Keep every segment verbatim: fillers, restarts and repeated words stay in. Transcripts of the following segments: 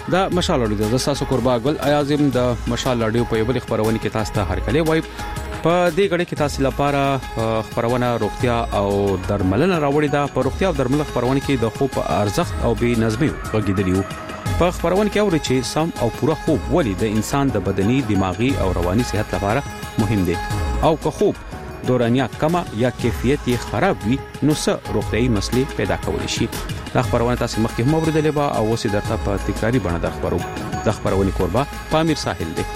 دا مشال اړیدو د تاسو قربا ګل اعظم د مشال اړیو په یوه خبرونه کې تاسو ته هرکلی وای په دې غړي کې تاسو لپاره خبرونه روغتیا او درملنه راوړی دا په روغتیا او درملنه خبرونه کې د خوب ارزښت او بې نظمي وګیدلیو په خبرونه کې اوري چې سم او پوره خوب ولې د انسان د بدني دماغي او رواني صحت لپاره مهم دی او که خوب دورانیا کما یا کیفیت یې خراب وي نو څه روغتيایي مسلې پیدا کولی شي. دا خبرونه تاسو مخکې هم اوریدلې و او اوس درته په تکراری بڼه د خبرو د خبرونه قربا پامیر ساحل دی.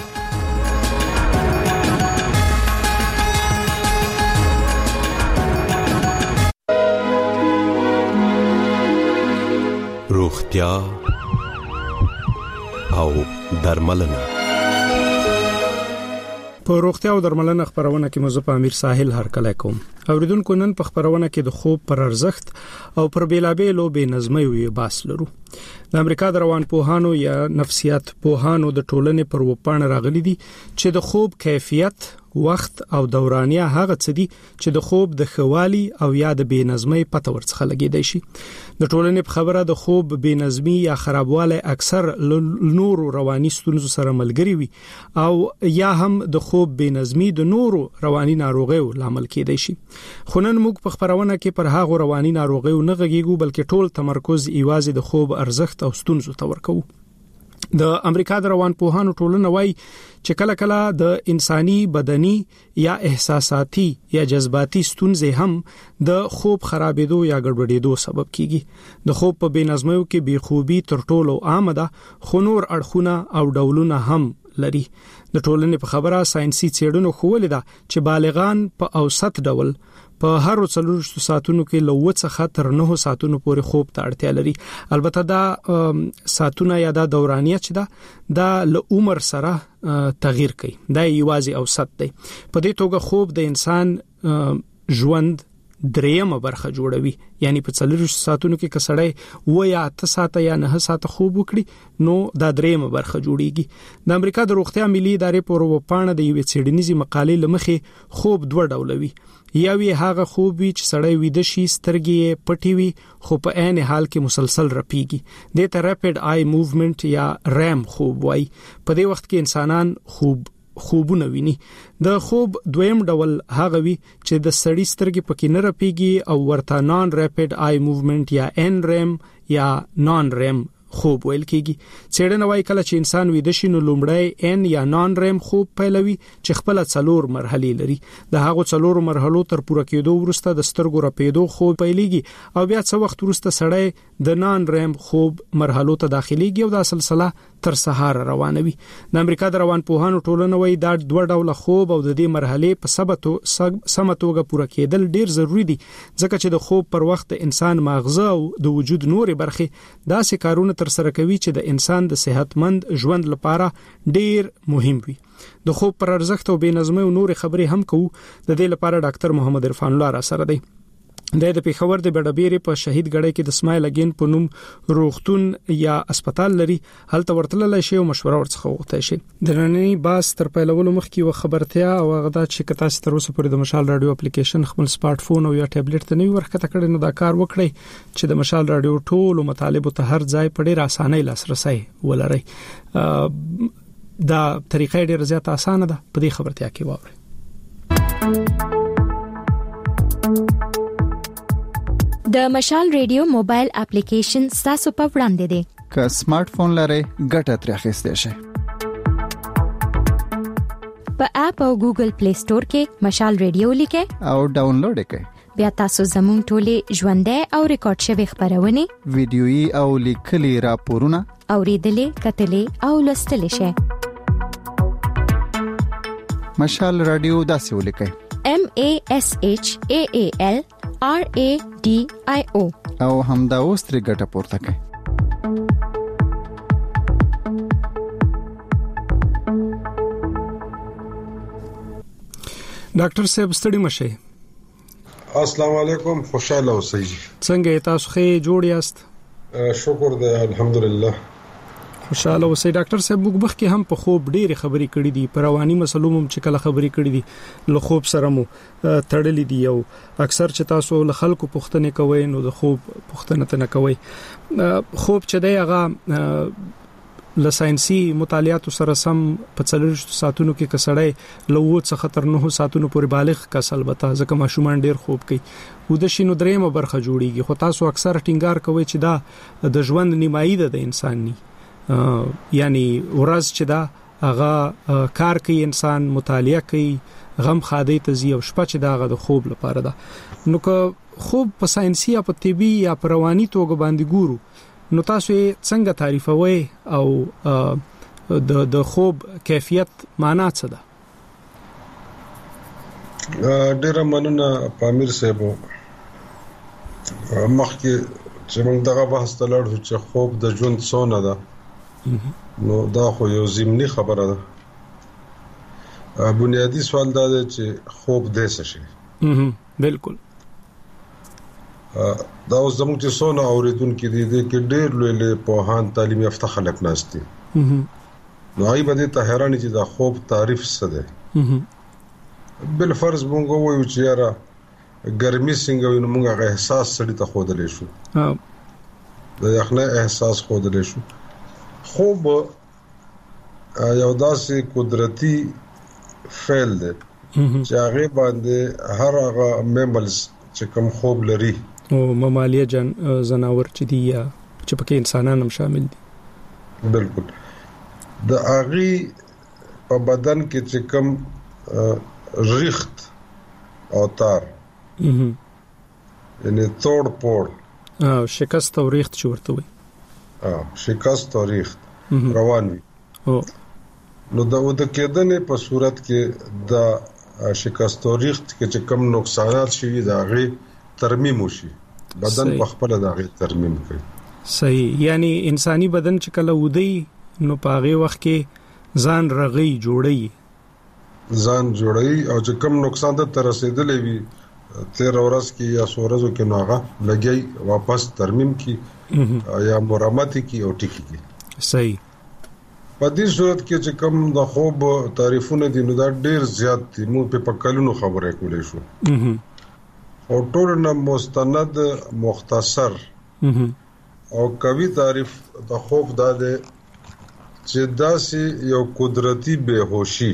روغتیا او درملنه. په روغتیا او درملنه خبرونه کې مزه په امیر ساحل هرکلی کوم. اوریدونکو نن په خبرونه کې د خوب پر ارزښت او پر بیلابېلو بې نظمۍ وی باس لرو. د امریکا د روانپوهانو یا نفسیات پوهانو د ټولنې پر وپاڼه راغلي دي چې د خوب کیفیت، وخت او دورانیه هغه څه دي چې د خوب د خوالي او یا د بې نظمۍ پته ورڅخه لګیدای شي. د ټولنې په خبره د خوب بې نظمي یا خرابواله اکثر نورو رواني ستونزو سره ملګری وي او یا هم د خوب بې نظمي د نورو رواني ناروغیو لامل کېدای شي. خو نن موږ په خبرونه کې پر هغه رواني ناروغیو نه غږیږو بلکې ټول تمرکز ایوازي د خوب ارزښت او ستونزو ته ورکوو. د امریکا د روانپوهانو ټولنه وايي چې کله کله د انساني بدني یا احساساتي یا جذباتي ستونزې هم د خوب خرابېدو یا ګډوډېدو سبب کیږي. د خوب په بې نظمیو کې بې خوبي تر ټولو عامه ده، خو نور اړخونه او ډولونه هم لري. د ټولنې په خبره ساينسي څېړنو ښوولې ده چې بالغان په اوسط ډول په هر څلورشتو ساعتونو کې له اووه څخه تر نهه ساعتونو پورې خوب ته اړتیا لري. البته دا ساعتونه یا دا دورانیه چې دا د له عمر سره تغییر کوي. دا یوازې اوسط دی. په دې توګه خوب د انسان ژوند دریمه برخه جوړوي. یعنی په څلورشتو ساعتونو کې کسړی و یا اته ساعته یا نه ساعته خوب وکړي نو دا دریمه برخه جوړیږي. د امریکا د روغتیا ملي ادارې په وپاڼه د یوې څېړنیزې مقالې لمخې خوب دوه ډوله وي. یوی هغه خوب وی چې سړی ویده شي، سترګې پټي وي خو په عین حال کې مسلسل رپیږي. د ته ریپډ آی موومنت یا ریم خوب وای. په دې وخت کې انسانان خوب خوبونه ویني. د خوب دویم ډول هغه وی چې د سړی سترګې پکې نه رپیږي او ورته نان ریپډ آی موومنت یا ان ریم یا نان ریم خوب ویل کېږي. څېړنه وايي کله چې انسان ویده شي نو لومړی ان یا نان ریم خوب پیلوي چې خپل څلور مرحلې لري. د هغو څلورو مرحلو تر پوره کېدو وروسته د سترګو رپېدو خوب پیلېږي او بیا څه وخت وروسته سړی د نان ریم خوب مرحلو ته داخليږي او دا سلسله تر سهار روانوي. د امریکا د روانپوهانو ټولنه وايي دا دوه ډوله خوب او د دې مرحلې په سبتو سمتوګه پوره کېدل ډیر ضروری دي ځکه چې د خوب پر وخت انسان ماغزه او د وجود نورې برخې داسې کارونه تر سره کوي چې د انسان د صحتمند ژوند لپاره ډیر مهم وي. د خوب پر ارزښت او بې نظمۍ او نور خبرې هم کوو. د دې لپاره ډاکټر محمد عرفان الله را سره دی. د پېښور د بډبېرې په شهید ګړی کې د اسماعیل اگین په نوم روغتون یا هسپتال لري. هلته ورتللی شي او مشوره ورڅخه وغوښتای شي. د نننۍ باس تر پیلولو مخکې و خبرتیا او هغه دا چې تاسو تر اوسه پورې د مشال رادیو اپلیکیشن خپل سمارټ فون او یا ټابلیټ ته نه ورکته کړی نو دا کار وکړئ چې د مشال رادیو ټولو مطالبو ته هر ځای په ډېر اسانۍ لاسرسي ولرئ. دا طریقه ډېر زیات اسانه ده. په دې خبرتیا کې واورئ. د مشال ریډیو موبایل اپلیکیشن تاسو په وړاندې دی. که سمارټ فون لرئ ګټه ترې اخیستئ شئ. په اپ او ګوګل پلی سٹور کې مشال ریډیو لیکئ او ډاونلوډ کړئ. بیا تاسو زموږ ټولې ژوندۍ او ریکارډ شوی خبرونه، ویډیويي او لیکلي راپورونه اوریدلې، کتلې او لوستلې شئ. مشال رادیو داسې ولیکئ: M A S H A A L R A D I O او همدا اوس ترې ګټه پورته کړئ. ډاکټر صاحب ستړي مشه. السلام علیکم، خوشاله اوسئ. څنګه تاسو ښه جوړ یاست؟ شکر دی الحمدلله. خوشاله اوسئ. ډاکټر صاحب موږ مخکې هم په خوب ډېرې خبرې کړې دي، په رواني مسلو هم چې کله خبرې کړې دي له خوب سره مو تړلې دي او اکثر چې تاسو له خلکو پوښتنه کوئ نو د خوب پوښتنه نه کوئ. خوب چې دی هغه لساينسي مطالعات سره سم په څلورشت ساعتونو کې کسړې لوو څخه تر نه ساعتونو پورې بالغ کس البته ځکه ماشومان ډیر خوب کوي و د شینو درېمه برخه جوړیږي خو تاسو اکثر ټینګار کوي چې دا د ژوند نیمایي ده د انسان ني یعنی ورځ چې دا هغه کار کوي انسان مطالعه کوي غم خادي تزي او شپه چې دا غو د خوب لپاره ده نو که خوب په ساينسي یا په طبي یا په رواني توګه باندې ګورو نو تاسو څنګه تعریفوي او د د خوب کیفیت معنا څه ده ډیر مننه پامیر صاحب مخکې چې موږ دغه بحث ته لاړو چې خوب د ژوند څونه ده نو دا خو یو ضمني خبره ده بنیادی سوال دا دی چې خوب دې څه شي بالکل دا اوس زموږ چې څونه اوریدونکو دي د کې ډېر لوی لوی پوهان تعلیم یافته خلک ناشتي نو هغه به ته حیران چې دا خوب تعریف څه ده بل فرض مونږ وایو چې یاره ګرمي څنګه وي نو موږ هغه احساس سړی ته خودلې شو د یخنه احساس خودلې شو خوب یو داسې قدرتي فعل دی چې هغه باندې هر هغه میملز چې کوم خوب لري او ممالیه جن زناور چې دی یا چې پکې انسانان هم شامل دي بالکل د اغي په بدن کې چې کوم ریخت او تار یعنی توڑ پوڑ او شکست او ریخت چې ورته وي اه شکست او ریخت روان وي او نو دا د کېدنې په صورت کې د شکست او ریخت کې چې کوم نقصانات شي دا غي ترمیم وشي بدن په خپل دغه ترمیم کوي صحیح یعنی انساني بدن چې کله ودی نو پاغه وخت کې ځان رغي جوړي ځان جوړي او چې کوم نقصان ته رسیدلې وي تیر ورځ کې یا سورزو کې نوغه لګي واپس ترمیم کی یا مرمت کی او ټیکی کی صحیح په دې صورت کې چې کوم د خوب تعریفونه دي نو دا ډیر زیات دي مو په پکلونو خبره کولې شو او ټول نه مستند مختصر او کوي تعریف د خوب دا ده چې داسې یو قدرتي بهوشي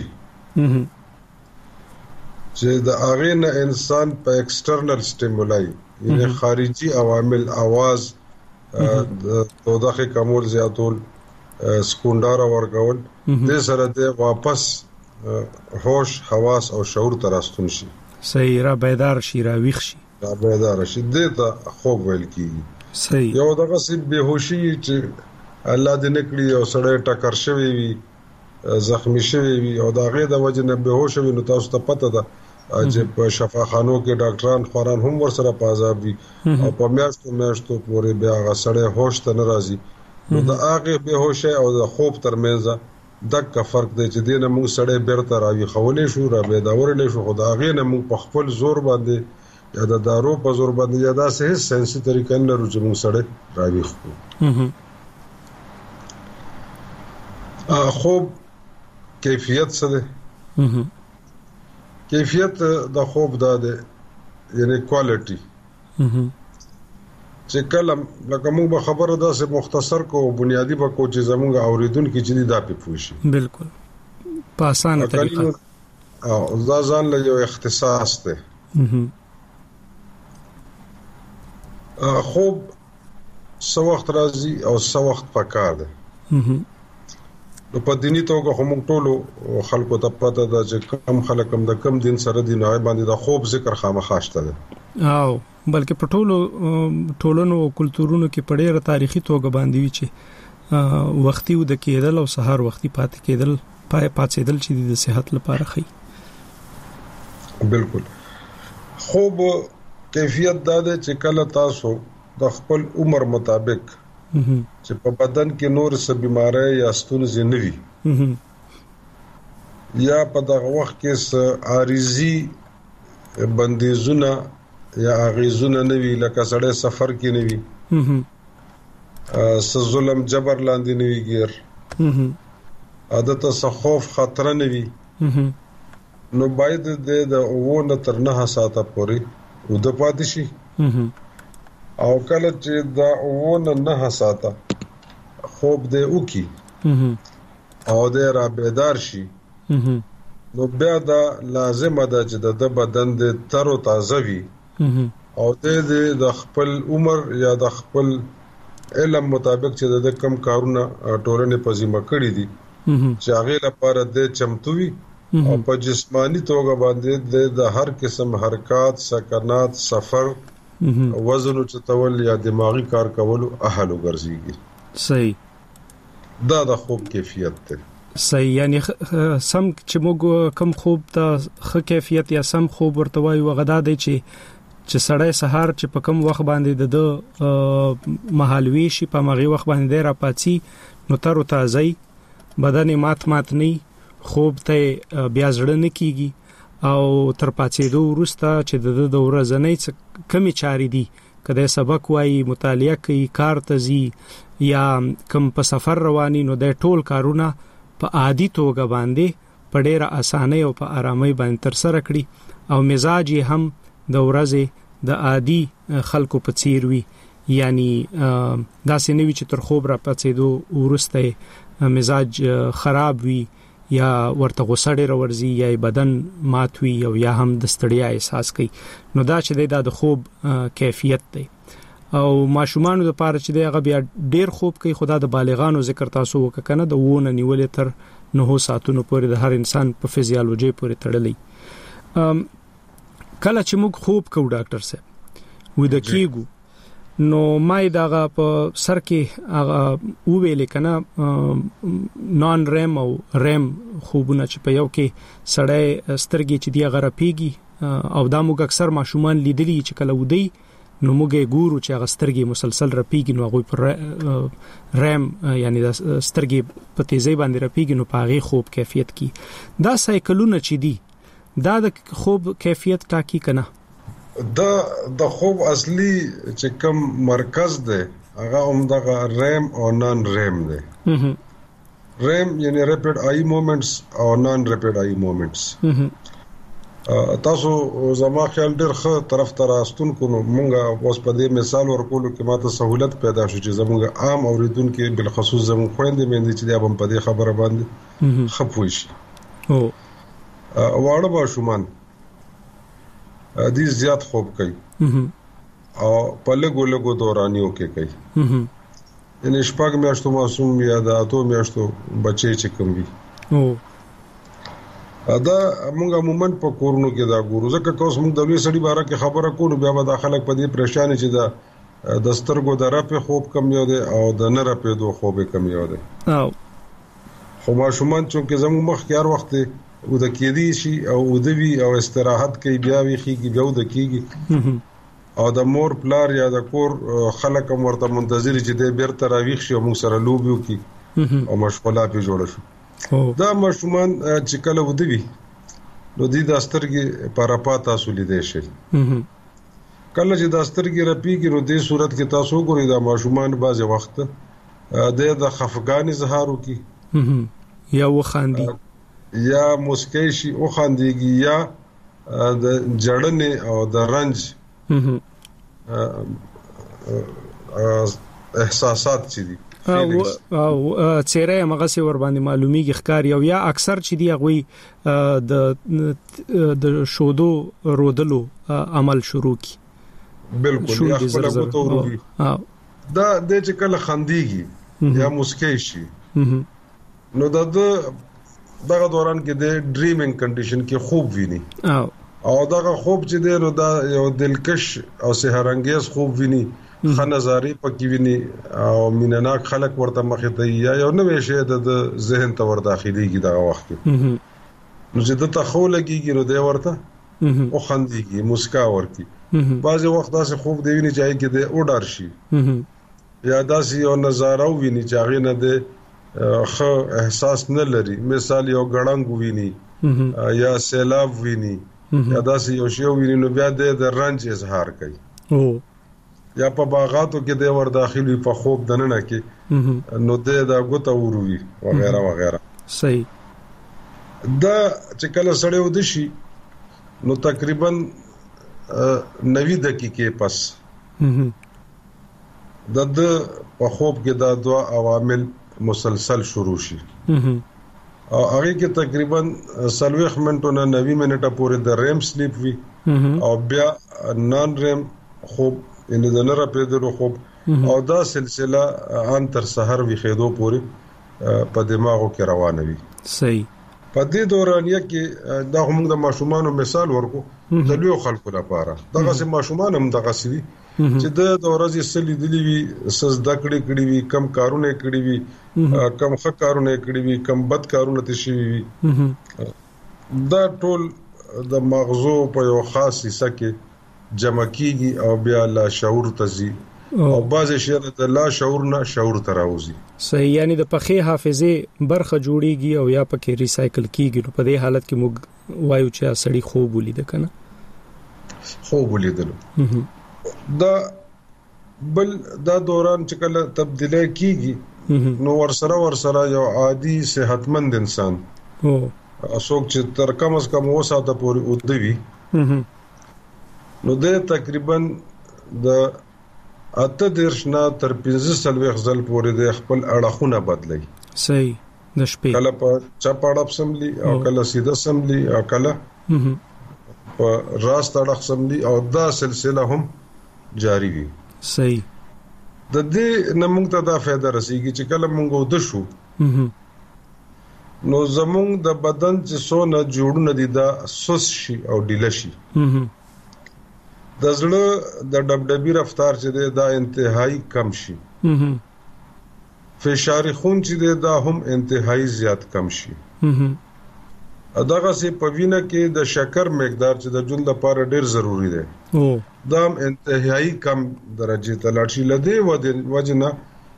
چې د هغه نه انسان په ایکسټرنل سټیمولای یعنی خارجي عوامل आवाज د توضیح کمول زیاتول سکونډار ورکول د سره د واپس هوش حواس او شعور تراستون شي صحیح را بیدار شي را ویښ شي را بیدار شي دته خوب ویل کیږي صحیح یو دغه سی بهوشي چې الله دې نکړي او سړی ټکر شوی وي زخمی شوی وي او دا غي د وجه نه بهوش وي نو تاسو ته پته ده چې په شفاخانو کې ډاکټران خوران هم ور سره پازاب دي او په میاشتو میاشتو پورې بیا هغه سړی هوش ته ناراضي نو دا هغه بهوشه او د خوب ترمنځ دغه فرق دی چې دینه موږ سړی بیرته راوي خولې شو را به دا ورلې شو خدای هغه نه موږ په خپل زور باندې یا د دارو په زور باندې یا دا سه سنسي طریقې نه لرو چې موږ سړی راوي خو ا خوب کیفیت څه ده کیفیت د خوب دا ده یعنی کوالټي چې کله لکه موږ به خبره ده سه مختصر کو بنیادی به کو چې زموږ اوریدونکو چې دا په پوښي بالکل په اسانه طریقه او دا ځان له یو اختصاص ده خوب سو وخت راځي او سو وخت پکار ده نو په دیني توګه هم ټولو خلکو ته پته ده چې کم خلک هم د کم دین سره دی نه باندې د خوب ذکر خامخاشته ده او بلکې په ټولو ټولونو او کلتورونو کې په ډېر تاریخي توګه باندې وی چې وختي ود کېدل او سحر وختي پاتې کېدل پای پاتېدل چې د صحت لپاره خي بالکل خوب کیفیت دا ده چې کله تاسو د خپل عمر مطابق چې په بدن کې نور څه بيمارۍ یا ستونزې نه وي یا په دغه وخت کې څه عارضي بندیزونه یا اغیزونه نه وي لکه سړی سفر کې نه وي څه ظلم جبر لاندې نه وي غیر عادت څه خوف خطر نه وي نو باید د اوونه تر نه ساعته پورې ود پاتې شي او کله چې دا اوونه نه ساته خوب دې وکي او د را بیدار شي نو بیا دا لازم ده چې د بدن د تر او تازه وي او د خپل عمر یا د خپل علم مطابق چې د کم کارونه ټولنې په ذمہ کړی دي چې هغه لپاره د چمتوي او په جسمانی توګه باندې د هر قسم حرکت سکنات سفر وزن چتول یا دماغي کار کول اهل وګرځيږي صحیح دا د خوب کیفیت ده صحیح یعنی سم چې موږ کم خوب ته ښه کیفیت یا سم خوب ورته وایو غدا دی چې چې سړی سهار چې په کم وخت باندې د محلوي شي په مغي وخت باندې را پاتې نو تر تازه بدن مات مات نه خوب ته بیا زړه نه کیږي او تر پاتېدو وروسته چې د د ورځنۍ کمی چاري دي کله سبق وایي مطالعه کوي کار ته ځي یا کم په سفر رواني نو د ټول کارونه په عادي توګه باندې په ډېره اسانۍ او په آرامۍ باندې تر سره کړي او مزاج هم د ورځې د عادي خلکو په څیر وي یعنی داسې نه وي چې تر خوب را پاتېدو وروسته مزاج خراب وي یا ورته غوسه ډېر ورزي یا بدن مات وي او یا هم د ستړیا احساس کوي نو دا چې د خوب کیفیت دی او ماشومان د پاره چې دغه بیا ډېر خوب کوي خدا د بالغانو ذکر تاسو وککنه د وونه نیولې تر نه ساعتونو پورې د هر انسان په فزیولوژي پورې تړلې کله چې موږ خوب کوو ډاکټر صاحب و د کیګو نو مای دغه په سر کې هغه وویل کنه نان ریم او ریم خوبونه چې په یو کې سړی سترګې چې دی غره پیږي او دا موږ اکثر ماشومان لیدلی چې کله ودی نو موږ ګورو چې هغه سترګې مسلسل رپیږي نو هغه پر ریم یعنی د سترګې په تیزی باندې رپیږي نو په هغه خوب کیفیت کی دا سایکلونه چې دی دا د خوب کیفیت ټاکی کنه دا د خوب اصلي چې کوم مرکز دی هغه عمدغه ریم او نان ریم دی ریم یعنی ریپیډ آی موومېنټس او نان ریپیډ آی موومېنټس تاسو زما خیال ډېر ښه طرف ته راستون کو نو مونږه اوس په دې مثال ورکولو کې ماته سہولت پیدا شو چې زموږ عام اوریدونکو بل خصوص زموږ خويندې مېندې چې دا هم په دې خبره باندې خپوي شي او واړه ماشومان دي زیات خوب کوي او په لګو لګو دورانیو کې کوي یعنی شپږ میاشتو معصوم یا د اته میاشتو بچي چې کوم وي او دا موږ عموما په کورونو کې دا ګورو ځکه که اوس موږ د لوی سړي باره کې خبره کوو بیا به د خلک په دې پریشان چې دا د سترګو د رپې خوب کم یو دی او د نه رپې دوه خوب کم یو دی او خو ماشومان چې زموږ مخ کې هر وخت او د کېدی شي او د وی او استراحت کوي بیا وی خيږي بیا د کېږي او د مور پلار یا د کور خلک مرته منتظر چې د بیرته راويخ شي او موږ سره لوبیو کی او مشغولات په جوړ شو دا مشومان چې کله ودوي نو د داسترګي پاراپا تاسو لیدې شي کله چې داسترګي رپیږي نو د صورت کې تاسو ګورئ دا مشومان بعض وخت د د خفقان اظهارو کی یا وخاندي یا مسکی شي او خانديږي یا د جړنې او د رنج احساسات چې دي او چیرې مغه سي ور باندې معلومیږي ښکار یو یا اکثر چې دی غوي د د شودو رودلو عمل شروع کی بالکل یا خپل غوته وروي دا د چې کله خانديږي یا مسکی شي نو د دغه دوران کې د ډریمینګ کنډیشن کې خوب ویني او او دغه خوب چې دی نو دا یو دلکش او سحرانګیز خوب ویني خنزاري پکې ویني او مینناک خلک ورته مخې ته یا یو نوې شی د ذهن ته ور داخليږي دغه وخت نو چې د تخو لګيږي نو دی ورته او خنديږي مسکا ورتي بعضي وخت داسې خوب دی ویني چې کې دی اوډار شي یا داسې یو نظاره ویني چې هغه نه دی خو احساس نه لري مثال یو غړنګ ویني یا سیلاب ویني یا داسې یو شی ویني نو بیا د رنج اظهار کوي او یا په باغاتو کې د ور داخلي په خوب دننه کې نو د غوته وروي وغیرہ وغیرہ صحیح دا چې کله سړی ود شي نو تقریبا نوي دقیقې پس د د په خوب کې دا دوا عوامل مسلسل شروع شي او هغه کې تقریبا سلويخ منټونه نوي منټه پورې د ریم سلیپ وی او بیا نان ریم خوب ان د نره پیدلو خوب او دا سلسله ان تر سحر وی خېدو پورې په دماغو کې روانه وي. صحیح. په دې دورانیه کې دا هم د ماشومانو مثال ورکو د لوی خلکو لپاره دغه سه ماشومان هم دغه سوي چې د ورځې سلی دلی وي سزدا کړي کړي وي کم کارونه کړي وي کم ښه کارونه کړي وي کم بد کارونه تشي وي دا ټول د مغزو په یو خاص حصہ کې جمع کیږي او بیا لا شعور تزي او بعض شي د لا شعور نه شعور تراوزي. صحیح. یعنی د پخې حافظه برخه جوړیږي او یا پکې ریسایکل کیږي. نو په دې حالت کې موږ وایو چې سړی خوب ولید کنه خوب ولیدل. دا بل دا دوران چې کله تبدیلی کیږي نو ورسره ورسره یو عادي صحتمند انسان او څوک چې تر کم از کم و ساعته پورې ودوي نو د تقریبا د اته درشنا تر پنځه سلوي خزل پورې د خپل اړخونه بدلي. صحیح. د شپې کله په چپاړه سملی او کله سیده سملی او کله په راست اړخ سملی او دا سلسله هم جاری وي. صحیح. د دې نمونږ ته دا فائدہ رسیږي چې کله مونږ ود شو نو زمونږ د بدن چې سونه جوړونه دي دا سوس شي او ډیله شي. د زړه د ډبډبي رفتار چې دی دا انتهایی کم شي. فشار خون چې دی دا هم انتهایی زیات کم شي. دغه سي په وینه کې د شکر مقدار چې د ژوند لپاره ډیر ضروری دی دا هم انتهایی کم درجه ته لاړ شي. لدې وجنه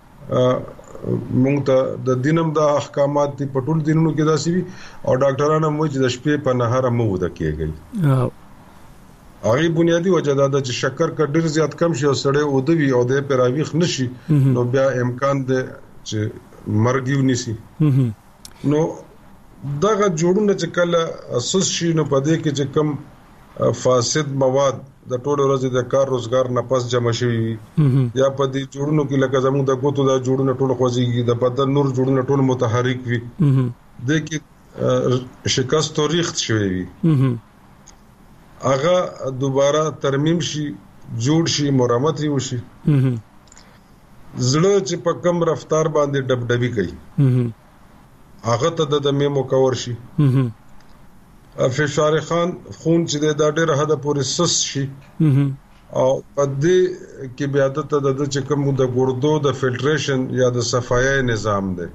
مونږ ته د دینم د احکامات په ټول دینونو کې داسي وي او ډاکټرانو موږ چې د شپې په نهار مو ودا کېږي. هغه بنیادی وجه دا چې شکر کا ډیر زیات کم شي او سړی ودوي او د پراویخ نشي نو بیا امکان دی چې مرګ یو نسی. نو دغه جوړونه چې کله اساس شي نو پدې کې چې کم فاسد مواد د ټولو ورځې د کار روزګار نه پس جمع شي یا پدې جوړونو کې لکه زموږ د ګوتو د جوړونه ټول خوځيږي د بدن نور جوړونه ټول متحرک وي د کې شکست او ریخت شوی وي هغه دوباره ترمیم شي جوړ شي مرمت وشي. زړه چې په کم رفتار باندې ډبډبي کوي هغه ته د دمه مکور شي. فشار خان خون چې د ډېر حد پورې سس شي او په دې کې بیا د چې کوم د ګردو د فلټریشن یا د صفایي نظام دی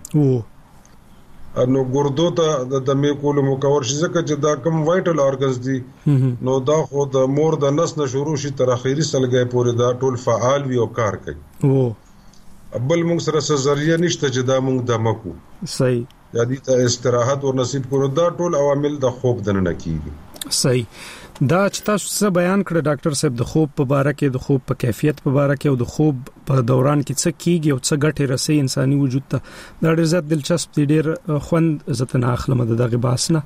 نو ګردو ته د دمه کول مکور شي ځکه چې دا کوم وایټل اورګنز دي نو دا خو د مور د نس نه شروع شي تر اخیری سلګي پورې دا ټول فعال وي او کار کوي. او بل موږ سره ذریعہ نشته چې دا موږ دمکو. صحیح. یا دې ته استراحت او نصیب کړو دا ټول عوامل د خوب دنه کیږي. صحیح. دا چې تاسو څه بیان کړ ډاکټر صاحب د خوب په اړه کې د خوب په کیفیت په اړه کې او د خوب په دوران کې څه کیږي او څه ګټه رسي انساني وجود ته دا ډېر زیات دلچسپ دي ډېر خوند زته اخلم د دغه باسنه.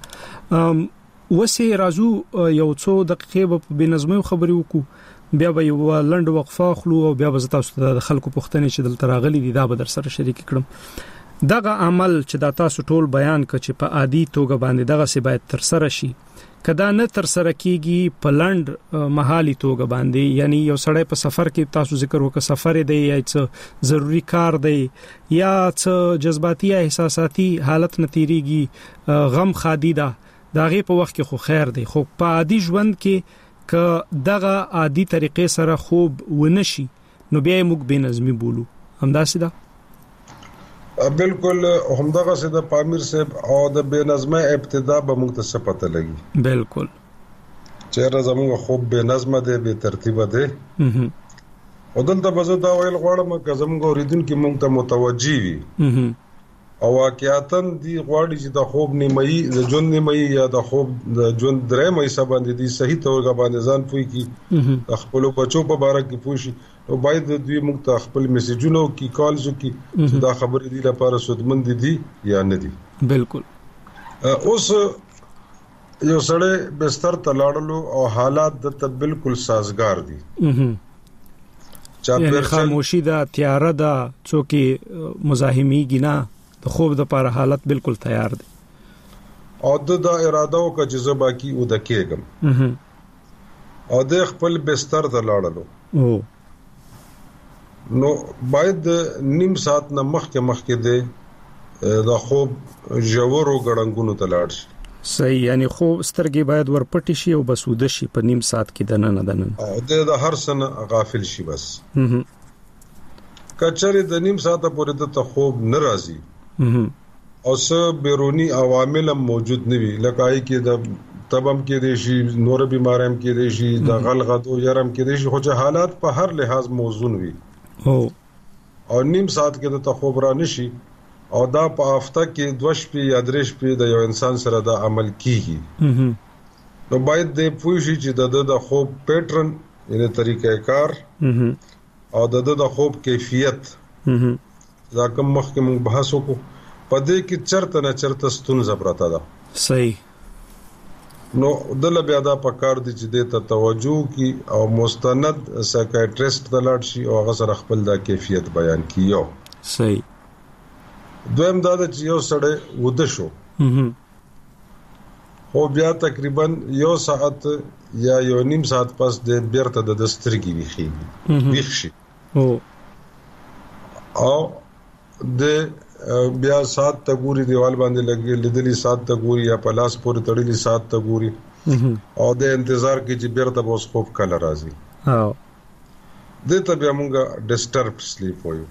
وسی رازو یو څو دقیقې په بنظمي خبري وکړو بیا به یو لنډ وقفه خلو او بیا به تاسو ته د خلکو پوښتنې چې دلته راغلي دي دا به در سره شریک کړم. دغه عمل چې دا تاسو ټول بیان کړ چې په عادي توګه باندې دغه سی باید تر سره شي کدا نه تر سره کیږي په لند محالي توګه باندې یعنی یو سړی په سفر کې تاسو ذکر وکړ سفر دی یا څه ضروری کار دی یا څه جذباتي یا احساساتي حالت نتیریږي غم خادي دا دغه په وخت کې خو خیر دی خو په عادي ژوند کې ک دغه عادي طریقې سره خوب ونشي نو بیا موږ به نظمی بولو همداسې ده. بالکل همدغه سه د پامیر صاحب او د بے نظمه ابتدا به موږ ته څه پته لګي. بالکل چیرې زموږ خوب بے نظمه دی بے ترتیبه دی او دلته به زه دا ویل غواړم چې زموږ اوریدونکو موږ ته متوجي وي او واقعیتاً دی غواړي چې د خوب نیمایي د ژوند نیمایي یا د خوب د ژوند درې مې حساب باندې دي صحیح توګه باندې ځان پوي کی خپل بچو په باره کې پوښي او باید د دوی موږ ته خپل میسجونو کې کالز کې چې دا خبرې دي لپاره سودمن دي یا نه دي. بالکل. اوس یو سړی بستر ته لاړلو او حالات د ته بالکل سازگار دي یعنی خاموشي دا تیاره دا څوک مزاحمي گنا د خوب د لپاره حالت بالکل تیار دی او د اراده او کجزه باقی او د کېګم او د خپل بستر ته لاړلو او نو باید نیم ساعت نه مخکې مخکې دی د خوب ژورو غړنګونو ته لاړ شي صحیح یعنی خوب سترګې باید ورپټ شي او بس ود شي په نیم ساعت کې د نن د نن او د هر سنه غافل شي بس کچره د نیم ساعت پورې ته خوب ناراضي او څه بیرونی عوامل موجود نه وي لکه ای کې د تبم کې دي شي نور بیمارم کې دي شي د غلغدو یرم کې دي شي خو چې حالات په هر لحاظ موزون وي او او نیم ساعت کې د خوب را نشي او دا په هفته کې دوش په یا درش په د یو انسان سره د عمل کیږي نو باید د پوه شي چې د د خوب پیټرن یعنی طریقې کار او د د خوب کیفیت دا کوم مخکې موږ بحث وکړو په دې کې چرته نه چرته ستونزه پراته ده صحیح نو دله بیا دا پکار دي چې د ته توجه کی او مستند سایکیاټریست ته لاړ شي او هغه سره خپل د کیفیت بیان کیو صحیح دویم دا چې یو سړی وده شو خو بیا تقریبا یو ساعت یا یو نیم ساعت پس د بیرته د دسترګي ویخي ویخشي او د بیا سات ته ګوري دیوال باندې لګي لیدلی سات ته ګوري یا پلاس پورې تړلی سات ته ګوري او د انتظار کې چې بیرته اوس خوب کله راځي او د ته بیا موږ ډیسټرب سلیپ وایو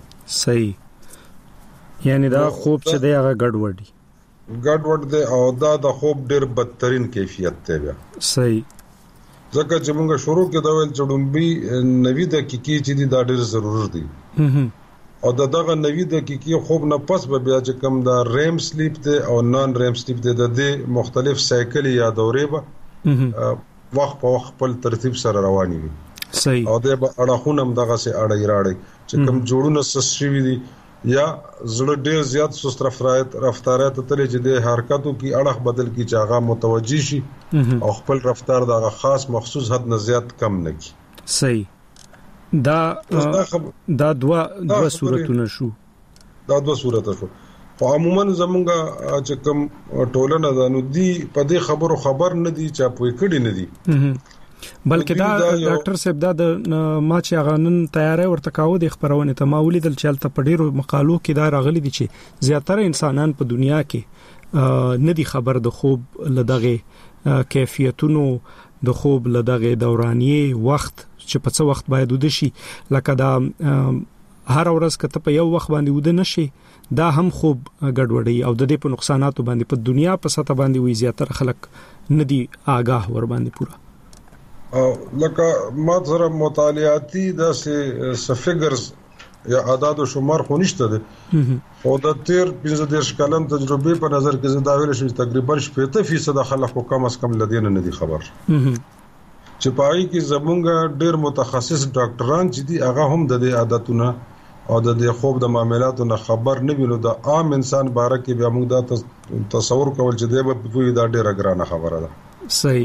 صحیح یعنی دا خوب چې دی هغه ګډوډي ګډوډ دی او دا د خوب ډیر بدترین کیفیت دی بیا صحیح ځکه چې موږ شروع کې دا ویل چې ډومبي نوي دقیقې چې دی دا ډیر ضروري دي او د دغه نوي دقیقې خوب نه پس به بیا چې کوم دا ریم سلیپ دی او نان ریم سلیپ دی د دې مختلف سایکل یا دورې به وخت په وخت په ترتیب سره رواني وي صحیح او د اړخونه هم دغه سي اړه راړي چې کوم جوړونه سسوي دي یا زړه ډیر زیات سست رفتارات رفتارات تل چې د حرکتو کی اړخ بدل کی چې هغه متوجي شي او خپل رفتار دغه خاص مخصوص حد نه زیات کم نه کی صحیح دا دا دوا دوا صورتونه شو دا دوا صورت شو خو عموما زمونږه چې کوم ټولنه ده نو دی په دې خبرو خبر نه دي چې په کډی نه دي بلکې دا ډاکټر صاحب دا د ما چې غنن تیارې ورته کاوه د خبرونه ته ما ولیدل چې تل په ډیرو مقالو کې دا راغلي دي چې زیاتره انسانان په دنیا کې نه دي خبر د خوب لدغه کیفیتونو د خوب لدغه دورانیه وخت چې په څه وخت باید ود شي لکه دا هر ورځ کته په یو وخت باندې ود نشي دا هم خوب ګډوډي او د دې په نقصاناتو باندې په دنیا په سطح باندې وي زیاتره خلک ندي آگاه ور باندې پورا او لکه ما سره مطالعاتي د سفیګرز یا اعداد او شمار خو نشته ده او د تیر پنځه کلن تجربه په نظر کې زدا ویل شي تقریبا شپږ فیصد خلکو کم از کم لدین نه دي خبر چې پای کې زمونږ ډېر متخصص ډاکټران چې دي هغه هم د دې عادتونو او د دې خوب د معاملاتو نه خبر نه ویني د عام انسان باره کې بیا موږ دا تصور کول چې دی په دوی دا ډېر ګرانه خبره ده صحیح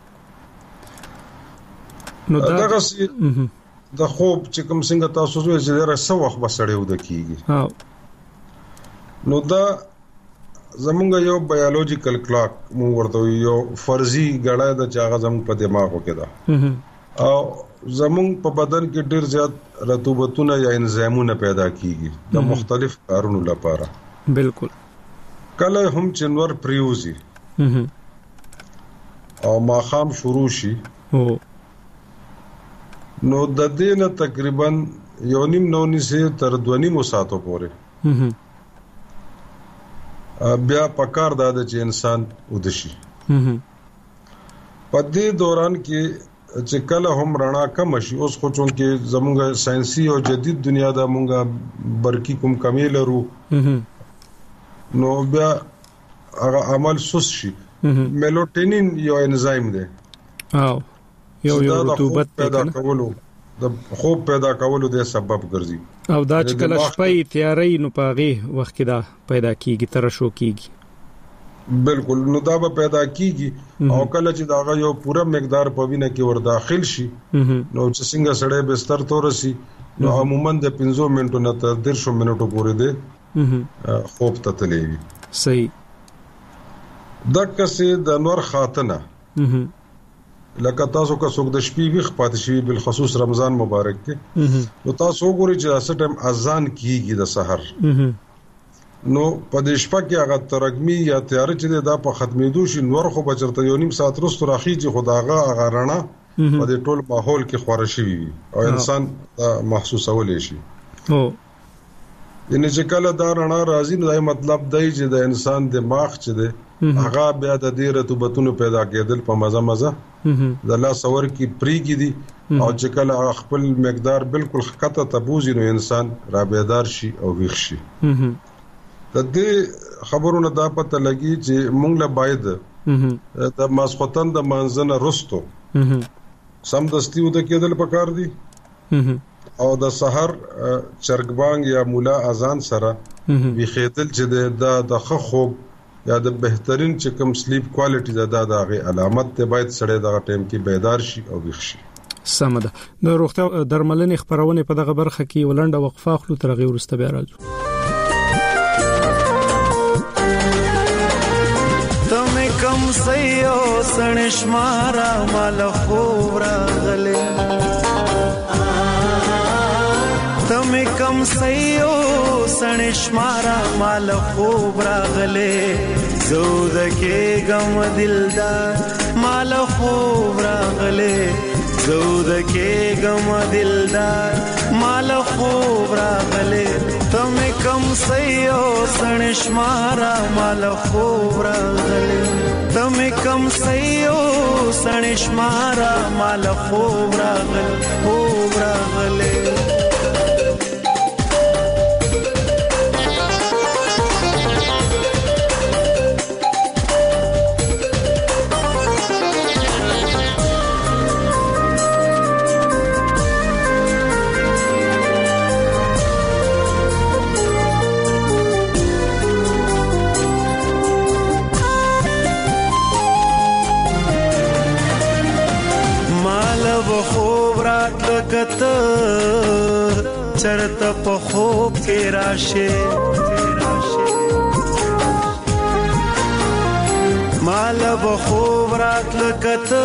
نو دا د خوب چې کوم څنګه تاسو وایي چې ډېر څه وخت بسړیو د کیږي نو دا زمونږ یو بایولوژیکل کلاک موږ ورته یو فرضي غړای د چاغه زموږ په دماغو کې ده او زموږ په بدن کې ډیر زیات رطوبتونه یا انزایمونه پیدا کیږي د مختلف کارونو لپاره بالکل کله هم چنور پریوزي او ماخام شروع شي نو د دې تقریبا یو نیم نو نسه تر دوه نیم ساعتو پورې بیا پکار دا چې انسان ودشي په دې دوران کې چې کله هم رڼا کم شي اوس خو چون کې زموږ ساينسي او جدید دنیا دا مونږه برکی کوم کمی لرو نو بیا هغه عمل سوس شي میلوټینین یو انزایم دی او یو یو رطوبت پیدا کولو د خوب پیدا کولو د سبب ګرځي او دا چې کله شپې تیارې نو پاغي وخت کې دا پیدا کیږي تر شو کیږي بالکل نو دا به پیدا کیږي او کله چې دا یو پوره مقدار په وینه کې ور داخل شي نو چې څنګه سړی بستر تورسي نو عموما د پنځو منټو نه تر دېرشو منټو پورې دی خوب ته تللی صحیح د کسې د نور خاتنه لکه تاسو که څوک د شپې ویښ پاتې شي بل خصوص رمضان مبارک کې نو تاسو وګورئ چې اسه ټیم اذان کیږي د سحر نو په دې شپه کې هغه ترګمی یا تیار چې دا په ختمېدو شي نور خو بچرته یو نیم ساعت وروسته راخیږي خداغه هغه رڼا په دې ټول ماحول کې خورا شي او انسان محسوسول شي او ینه چې کله دا رڼا راځي نو دا مطلب دی چې د انسان دماغ چې دی هغه بیا د دې رطوبتونو پیدا کېدل په مزه مزه د لا سور کې پریږي دي او چې کله خپل مقدار بالکل خطه تبوزي نو انسان را بیدار شي او ویښ شي د دې خبرونه دا پته لګي چې مونږ له باید د ماسختن د منځنه رستو سم دستی و د کېدل پکار دي او د سحر چرګبانګ یا مولا اذان سره وی خېدل چې د د خوب یا د بهترین چې کوم سلیپ کوالټي دا د هغه علامت ته باید سړی دغه ټیم کې بیدار شي او ویښ شي سمده د روغتیا درملنې خبرونه په دغه برخه کې ولنډه وقفه خلو تر غي ورسته بیا راځو تمه کم سيو سنشمارا مال خوب راغله تمه کم سيو سنشمارا مال خوب راغله زود کې غم دلدار مال خوب راغله زود کې غم دلدار مال خوب راغله تمه کم سيو سنشمارا مال خوب راغله تمه کم سيو سنشمارا مال خوب راغله خوب راغله کته چرته په خوب کې راشه مال به خوب راتل کته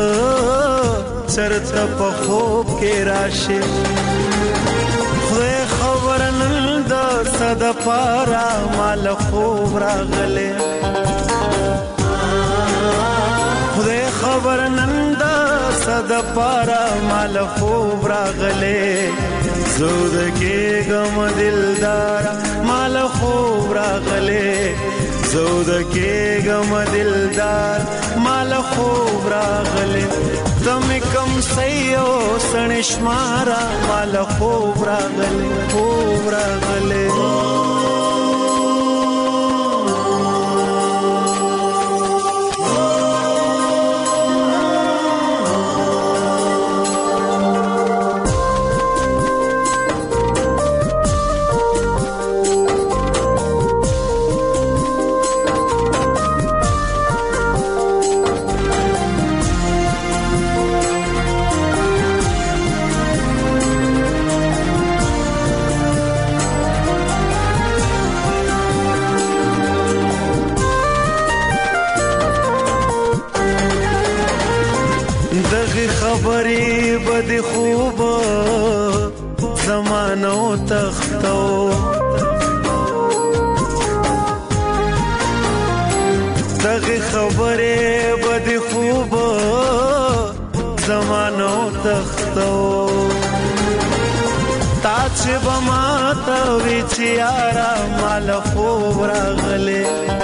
چرته په خوب کې راشه خو خبر نن د صد پارا مال خوب راغله خو خبر نن صد پارا مال خوب راغله زود کې غم دلدار مال خوب راغله زود کې غم دلدار مال خوب راغله تم کم سيو سنشمارا مال خوب راغله خوب راغله خبرې بد خوب زمانو تختو دغه خبرې بد خوب زمانو تختو تا چې بما ته وی چې یارا مال خوب راغله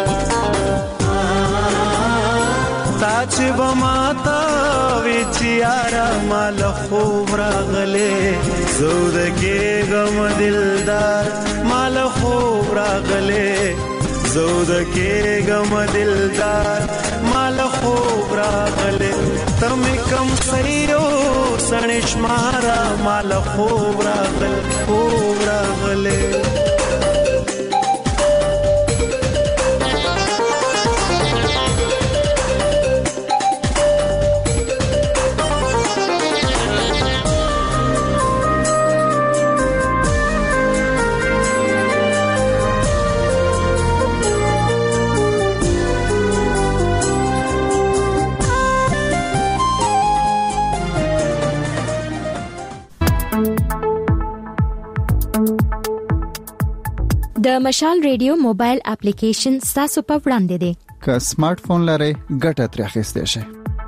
تا چې بما ته وی چې یارا مال خوب راغله زود کې غم دلدار مال خوب راغله زود کې غم دلدار مال خوب راغله تم کم سيو سنشمارا مال خوب راغله خوب راغله د مشال ریډیو موبایل اپلیکیشن تاسو په وړاندې دی. که سمارټ فون لرئ ګټه ترې اخیستئ شئ.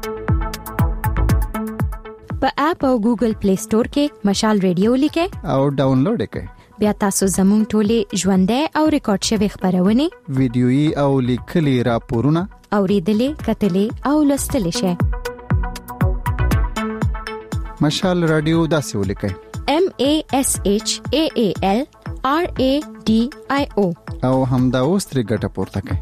په اپ او ګوګل پلی سٹور کې مشال ریډیو لیکئ او ډاونلوډ یې کړئ. بیا تاسو زموږ ټولې ژوندۍ او ریکارډ شوی خبرونه ویډیويي او لیکلي راپورونه اوریدلې کتلې او لوستلې شئ. مشال رادیو داسې ولیکئ: M A S H A A L R A D I O او همدا اوس ترې ګټه پورته کړئ.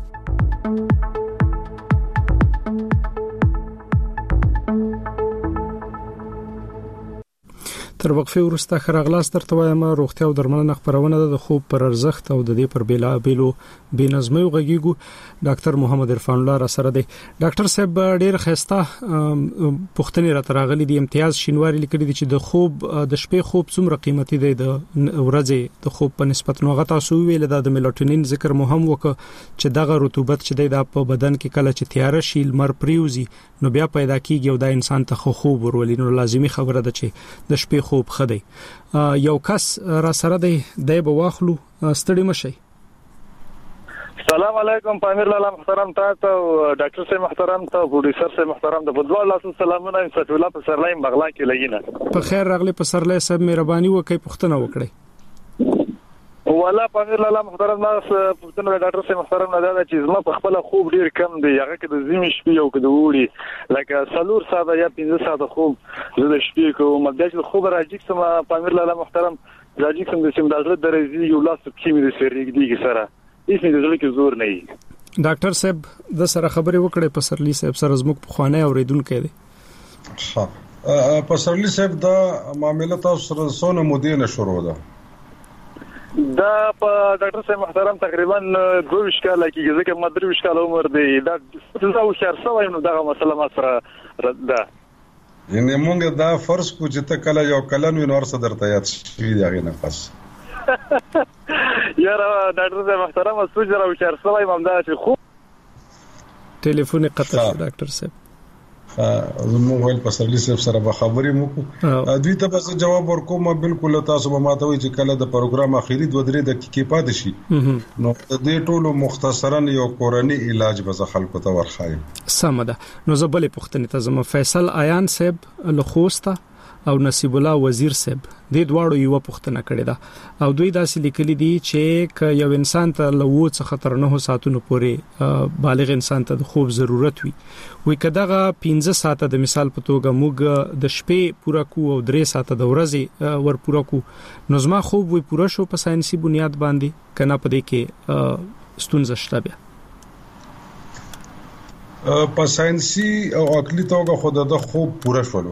تر وقفه وروسته خرغلاس درته وایم روغتیا او درملنه خبرونه د خوب پر ارزښت او د دې پر بیلا بیلو بنظمي غږیګو ډاکټر محمد عرفان الله را سره دی. ډاکټر صاحب ډیر خسته پوښتنه را تراغلي دي. امتیاز شینواری لیکلي دي چې د خوب د شپې خوب څومره قیمتي دی د ورځې د خوب په نسبت. نو غته تاسو ویل د میلاټونین ذکر مهم وک چې دغه رطوبت چې د په بدن کې کله چې تیار شي لمر پریوزي نو بیا پیدا کیږي او د انسان ته خوب ورولي. نو لازمي خبره ده چې د شپې خوب خدای یو کس را سره دی د به واخلو ستړي مشي. السلام علیکم پامیر لاله محترم تاسو ډاکټر صاحب محترم ته پروډوسر صاحب محترم د بدوال لاسو سلامونه انصاف الله په سرلایم بغلا کې لګینا په خیر راغلی په سرلای صاحب مهرباني وکړئ پښتنه وکړئ. ولا پامیر لاله محترم ناس پښتنه ډاکټر صاحب محترم نه دا چې زما په خپل خوب ډیر کم دی. هغه کې د زمي شپې او کې د وړي لکه سلور ساده یا پنځه ساده خوب زه د شپې کوم. د دې خوب راځي سم پامیر لاله محترم راځي سم د سیم دازله درځي یو لاس کې مې سرېګ دیږي سره هیڅ نه دلته کې زور نه وي. ډاکټر صاحب د سره خبرې وکړې په سرلی صاحب سره زموږ په خوانه اوریدونکو دی. ها په سرلی صاحب دا معاملې تاسو سره سونه مودې نه شروع ده. دا په ډاکټر صاحب محترم تقریبا دوه ویشت کال کې ځکه مدري ویشت کال عمر دی. دا څه او شهر سوای نو دا مسله ما سره ده. یعنی موږ دا فرض کو چې ته کله یو کلن وینور صدر ته یاد شي دا غي نه پس یاره ډاکټر صاحب محترم اوس جره او شهر سوای ممدا چې خو ټلیفون قطع شو ډاکټر صاحب. زموږ ویل په سرلی صاحب سره به خبرې مو دوی ته بس جواب ورکوم. بالکل تاسو به ماته وی چې کله د پروګرام اخیری دوه درې دقیقې پاتې شي نو د دې ټولو مختصرا یو کورنی علاج به خلکو ته ورخایم. سم ده. نو زبلې پښتنې ته زما فیصل آیان صاحب له خوسته او نصیب الله وزیر صاحب د دوړو یو پښتنه کړی دا او دوی داسې لیکلي دي چې ک یو انسان ته لوو څخه خطر نه ساتونو پورې بالغ انسان ته د خوب ضرورت وي وي کداغه پنځه ساعته د مثال په توګه موږ د شپې پورا کو او درې ساعته د ورځې ور پورا کو نو زما خوب وي پورا شو په ساينسي بنیاد باندې کنه پدې کې ستونزه شته بیا په ساينسي او عقلي توګه خود د خوب پورا شولو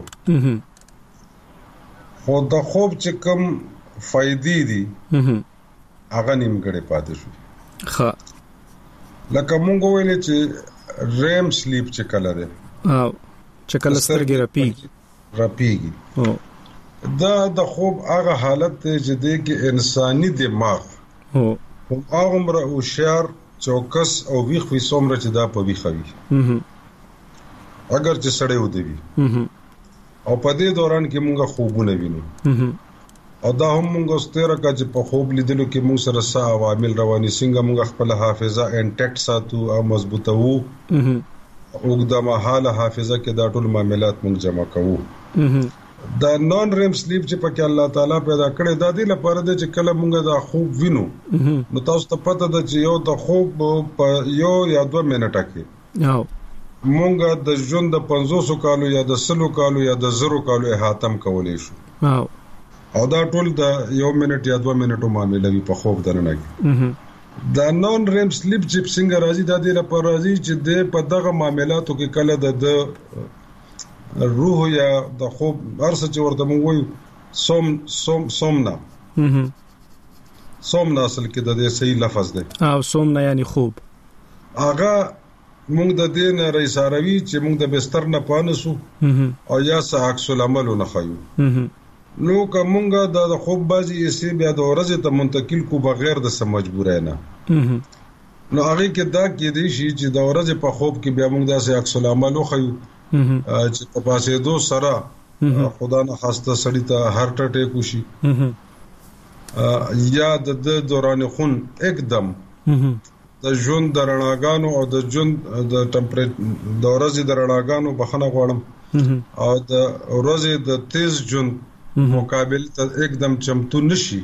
خو د خوب چې کوم فائدې دي هغه نیمګړې پاتې شو. ښه لکه مونږ ویل چې ریم سلیپ چې کله ده او چې کله سترګې راپیږي راپیږي دا د خوب هغه حالت دی چې د انساني دماغ او هغه او شعر چوکس او ویخ وی څومره چې دا په ویخوي اگر چې سړی ودی او په دې دوران کې مونږه خوبونه وینو او دا هم مونږ ستاره کا چې په خوب لیدلو کې مونږ سره سا عوامل رواني څنګه مونږ خپل حافظه انټیکټ ساتو او مضبوطه وو او د مهاله حافظه کې دا ټول معاملات مونږ جمع کوو. دا نون ریم سلیپ چې په کې الله تعالی پیدا کړی دا دی لپاره چې کله مونږ دا خوب وینو نو تاسو ته پته ده چې یو د خوب په یو یا دوه منټه کې مونږه د ژوند د پنځوس کالو یا د سلو کالو یا د زرو کالو احاتم کولای شو او دا ټول د یو منټ یا دوه منټو معاملې وی په خوب درنه کې. دا نون ریم سلیپ چې څنګه راځي د دې لپاره راځي چې د په دغه معاملاتو کې کله د روح یا د خوب ارڅ چې ورته مونږ وایو سوم سوم سومنا سومنا اصل کې د دې صحیح لفظ دی او سومنا یعنی خوب هغه مونږ د دې نه رئیساروي چې مونږ د بستر نه پانسو او یا څه عکس العمل نه خایو نو کومګه د خوب بازي یې بیا د ورځې ته منتقل کو بغیر د سم مجبورای نه نو هغه کې دا کې دی چې د ورځې په خوب کې بیا مونږ داسې عکس العمل خایو چې په پاسې دو سره خدا نه خاصه سړی ته هارت اٹیک وشي یا د دوران خون एकदम د ژوند د رڼاګانو او د ژوند د ټمپریچر د ورځې د رڼاګانو بخنه غواړم او د ورځې د تیز ژوند مقابل ته एकदम چمتو نشي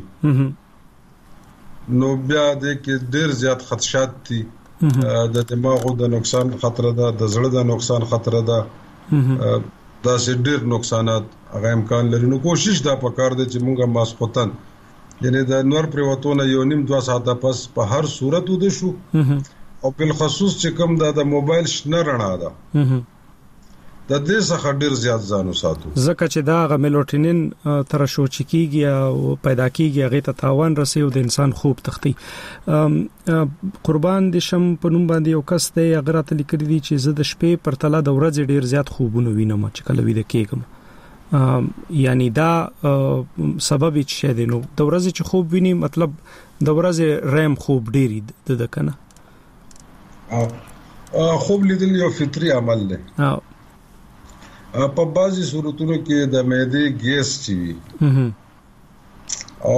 نو بیا د کې ډیر زیات خدشات دي د دماغو د نقصان خطر ده د زړه د نقصان خطر ده دا سه ډیر نقصانات هغه امکان لري نو کوشش دا پکار دی چې موږ ماسختن یعنی د نور پریوتونه یو نیم دوه ساعته پس په هر صورت ود شو او په خصوص چې کوم د موبایل شنه رڼا ده د دې څخه ډیر زیات ځانو ساتو ځکه چې دا غ میلوټینین تر شو چکیږي او پیدا کیږي هغه ته تاوان رسي او د انسان خوب تختی قربان دي شم په نوم باندې یو کس دی هغه راته لیکلي دي چې زه د شپې پر تله د ورځې ډیر زیات خوبونه وینم چې کله وې د کېګم یعنی دا سبب چې دی نو د ورځې چې خوب ویني مطلب د ورځې ریم خوب ډیر د د کنه خوب لیدل یو فطری عمل دی په بعضي صورتونو کې د معدې ګیس چي او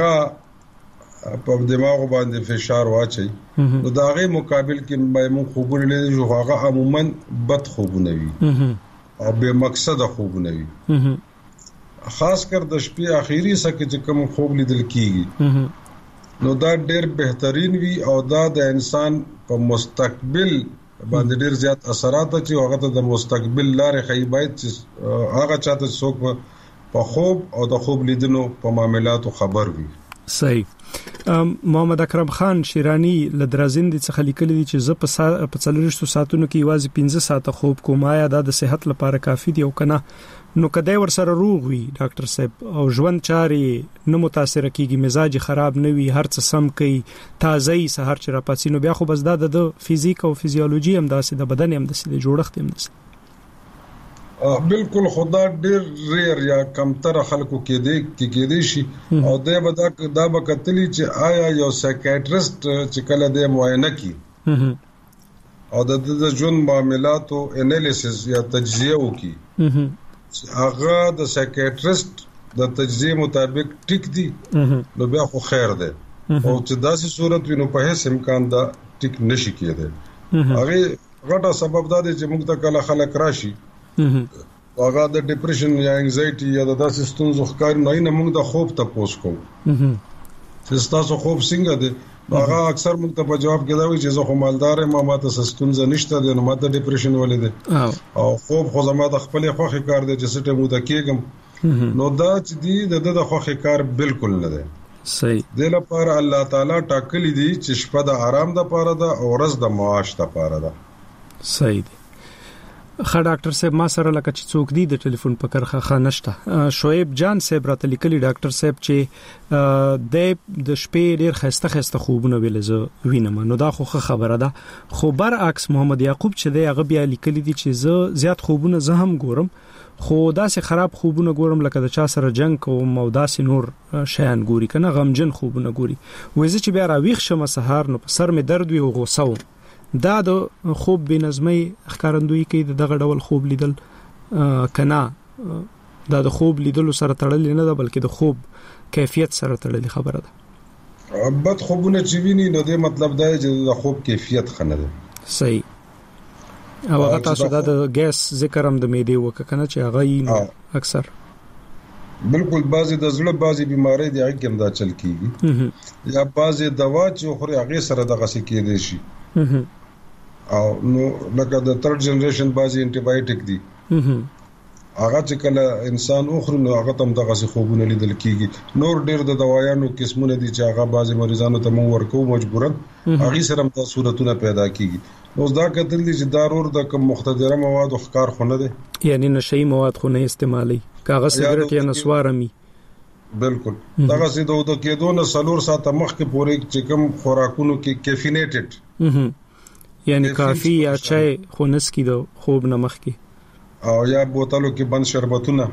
هغه په دماغ باندې فشار واچي نو دا غي مقابل کې مې خوبونه لیدل جو هغه عموما بد خوبونه وي او به مقصد خوبونه وي خاص کر د شپې اخیری سکه چې کوم خوب لیدل کیږي نو دا ډېر بهترین وي او دا د انسان په مستقبل باندې ډیر زیات اثرات چې هغه ته د مستقبل لارې خیبایت چې هغه چاته څوک په خوب او د خوب لیدنو په معاملاتو خبر وي صحیح محمد اکرم خان شیرانی لدرازند څخه لیکلي دي چې زه په څلورشتو ساعتونو کې یوازې پنځه ساعته خوب کوم آیا دا د صحت لپاره کافي دی او کنه نو کدی ور سره روغ وي ډاکټر صاحب او ژوند چاري نه متاثر کیږي مزاج خراب نه وي هر څه سم کوي تازه سحر چې را پاتې نو بیا خو بس دا د فزیک او فزیولوژي هم داسې د بدن هم داسې د جوړښت هم داسې بالکل خدا ډیر ریر یا کمتر خلکو کې دی کې کې دی شي او دا به دا به کتلی چې آیا یو سایکیاټریست چې کله د معاینه کی او د د ژوند معاملاتو انالیسس یا تجزیه وکي هغه د سایکیاټریست د تجزیه مطابق ټیک دی نو بیا خو خیر دی او چې داسې صورت وینو په هیڅ امکان دا ټیک نشي کېده هغه غټه سبب دا دی چې موږ ته کله خلک راشي هغه د ډیپریشن یا انزایټي یا د داسې ستونزو ښکار نه نه موږ د خوب ته پوس کوو چې تاسو خوب څنګه دی هغه اکثر موږ ته په جواب کې دا وایي چې زه خو مالدار یم ما ته ستونزه نشته دی نو ما ته ډیپریشن ولې دی او خوب خو زما د خپل خوخي کار دی چې سټه مو د کېګم نو دا چې دی د د خوخي کار بالکل نه دی صحیح د لپاره الله تعالی ټاکلی دی چې شپه د آرام د پاره ده او ورځ د معاش د پاره ده صحیح دی خا ډاکټر صاحب ما سره لکه چې څوک دی د ټلیفون په کرخه خانشته شعیب جان صاحب راته لیکلي ډاکټر صاحب چې د د شپې ډیر خسته خسته خوبونه ویل زه وینم نو دا خو خبره ده خو برعکس محمد یعقوب چې دی هغه بیا لیکلي دي چې زه زیات خوبونه زه هم ګورم خو داسې خراب خوبونه ګورم لکه د چا سره جنگ کوم او داسې نور شیان ګوري کنه غمجن خوبونه ګوري وایي چې بیا راویښ شم سهار نو په سر می درد وي او غوسه و دا د خوب بنظمي ښکارندوی کوي دغه ډول خوب لیدل کنا دا د خوب لیدل سره تړل نه ده بلکې د خوب کیفیت سره تړل خبره ده بد خوبونه چې ویني نو د مطلب دا چې د خوب کیفیت خنه ده صحیح او هغه تاسو دا د ګیس ذکر هم د معدې وکنه چې هغه اکثر بالکل بعضی د زړه بعضی بیماری دی هغه کوم دا چل کیږي یا بعضی دوا چې خوري هغه سره دغه څه کېدې شي او نو لکه د تھرد جنریشن بازي انټي بایوټیک دي هغه چې کله انسان اخر نو هغه تم دغه څه خوبونه لیدل کیږي نور ډیر د دوايانو قسمونه دي چې هغه بازي مریضانو ته مو ورکو مجبورن هغه سره هم تاسو صورتونه پیدا کیږي نو دا کتل دي چې ضرور د کوم مختدره مواد او ښکار خونه دي یعنی نشئی مواد خو نه استعمالي کاغذ سیګریټ یا نسوارمي بالکل دغه سي د کېدو نه سلور ساعته مخکې پورې چې کوم خوراکونو کې کیفینیټډ یعنی کافی یا چای خونس کی د خوب نه مخ کی او یا بوتلو کې بند شربتونه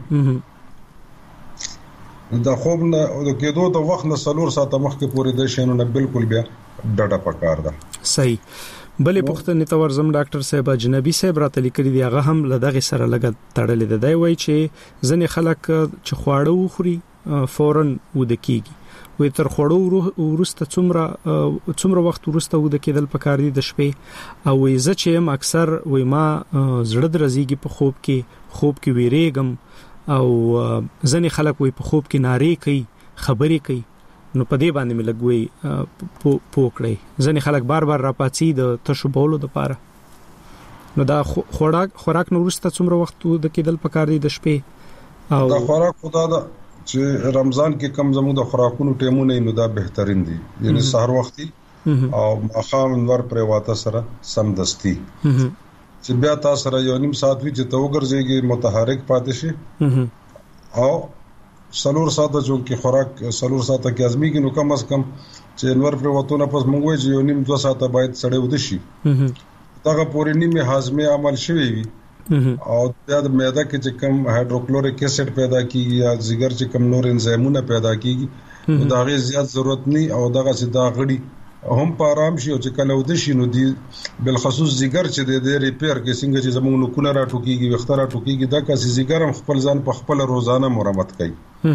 د خوب نه د کېدو د وخت نه سلور ساعته مخکې پورې د شینو نه بالکل بیا ډډه پکار ده صحیح بلې پښتنې تور زم ډاکټر صاحب اجنبي صاحب راته لیکلي دی هغه هم لدغه سره لګ تړلې ده دی وای چې ځنې خلک چې خواړه وخوري فورن ود کیږي وې تر خوړو ورسته څومره څومره وخت ورسته ود کېدل پکار دي د شپې او وې زه چې هم اکثر وې ما زړه درځيږي په خوب کې خوب کې ویریږم او ځنې خلک وې په خوب کې ناري کوي خبرې کوي نو په دې باندې مې لګوي پوکړې ځنې خلک بار بار راپاتې د تشو بولو د پاره نو دا خوراک خوراک نو ورسته څومره وخت د کېدل پکار دي د شپې او دا خوراک خدا دا چې رمضان کې کم زموږ د خوراکونو ټیمونه نو دا بهترین دي یعنی سحر وختي او ماخام انور پر واته سره سم دستی چې بیا تاسو سره یو نیم ساعت وی چې تو ګرځيږي متحرک پاتې شي او سلور ساعته جو کې خوراک سلور ساعته کې ازمي کې نو کم از کم چې انور پر وته نه پس مونږ وي یو نیم دو ساعته باید سړې ود شي دغه پورې نیمه هاضمه عمل شوی وي او د معده کې چې کم هایدروکلوریک اسید پیدا کیږي یا جگر چې کم نور انزایمونه پیدا کیږي نو دا غي زیات ضرورت نه او دغه سیدا غړي هم په آرام شي او چې کله ود شي نو دی بل خصوص جگر چې د دې ریپیر کې څنګه چې زموږ نو کونه را ټوکیږي وختره ټوکیږي دا کسي جگر هم خپل ځان په خپل روزانه مرمت کوي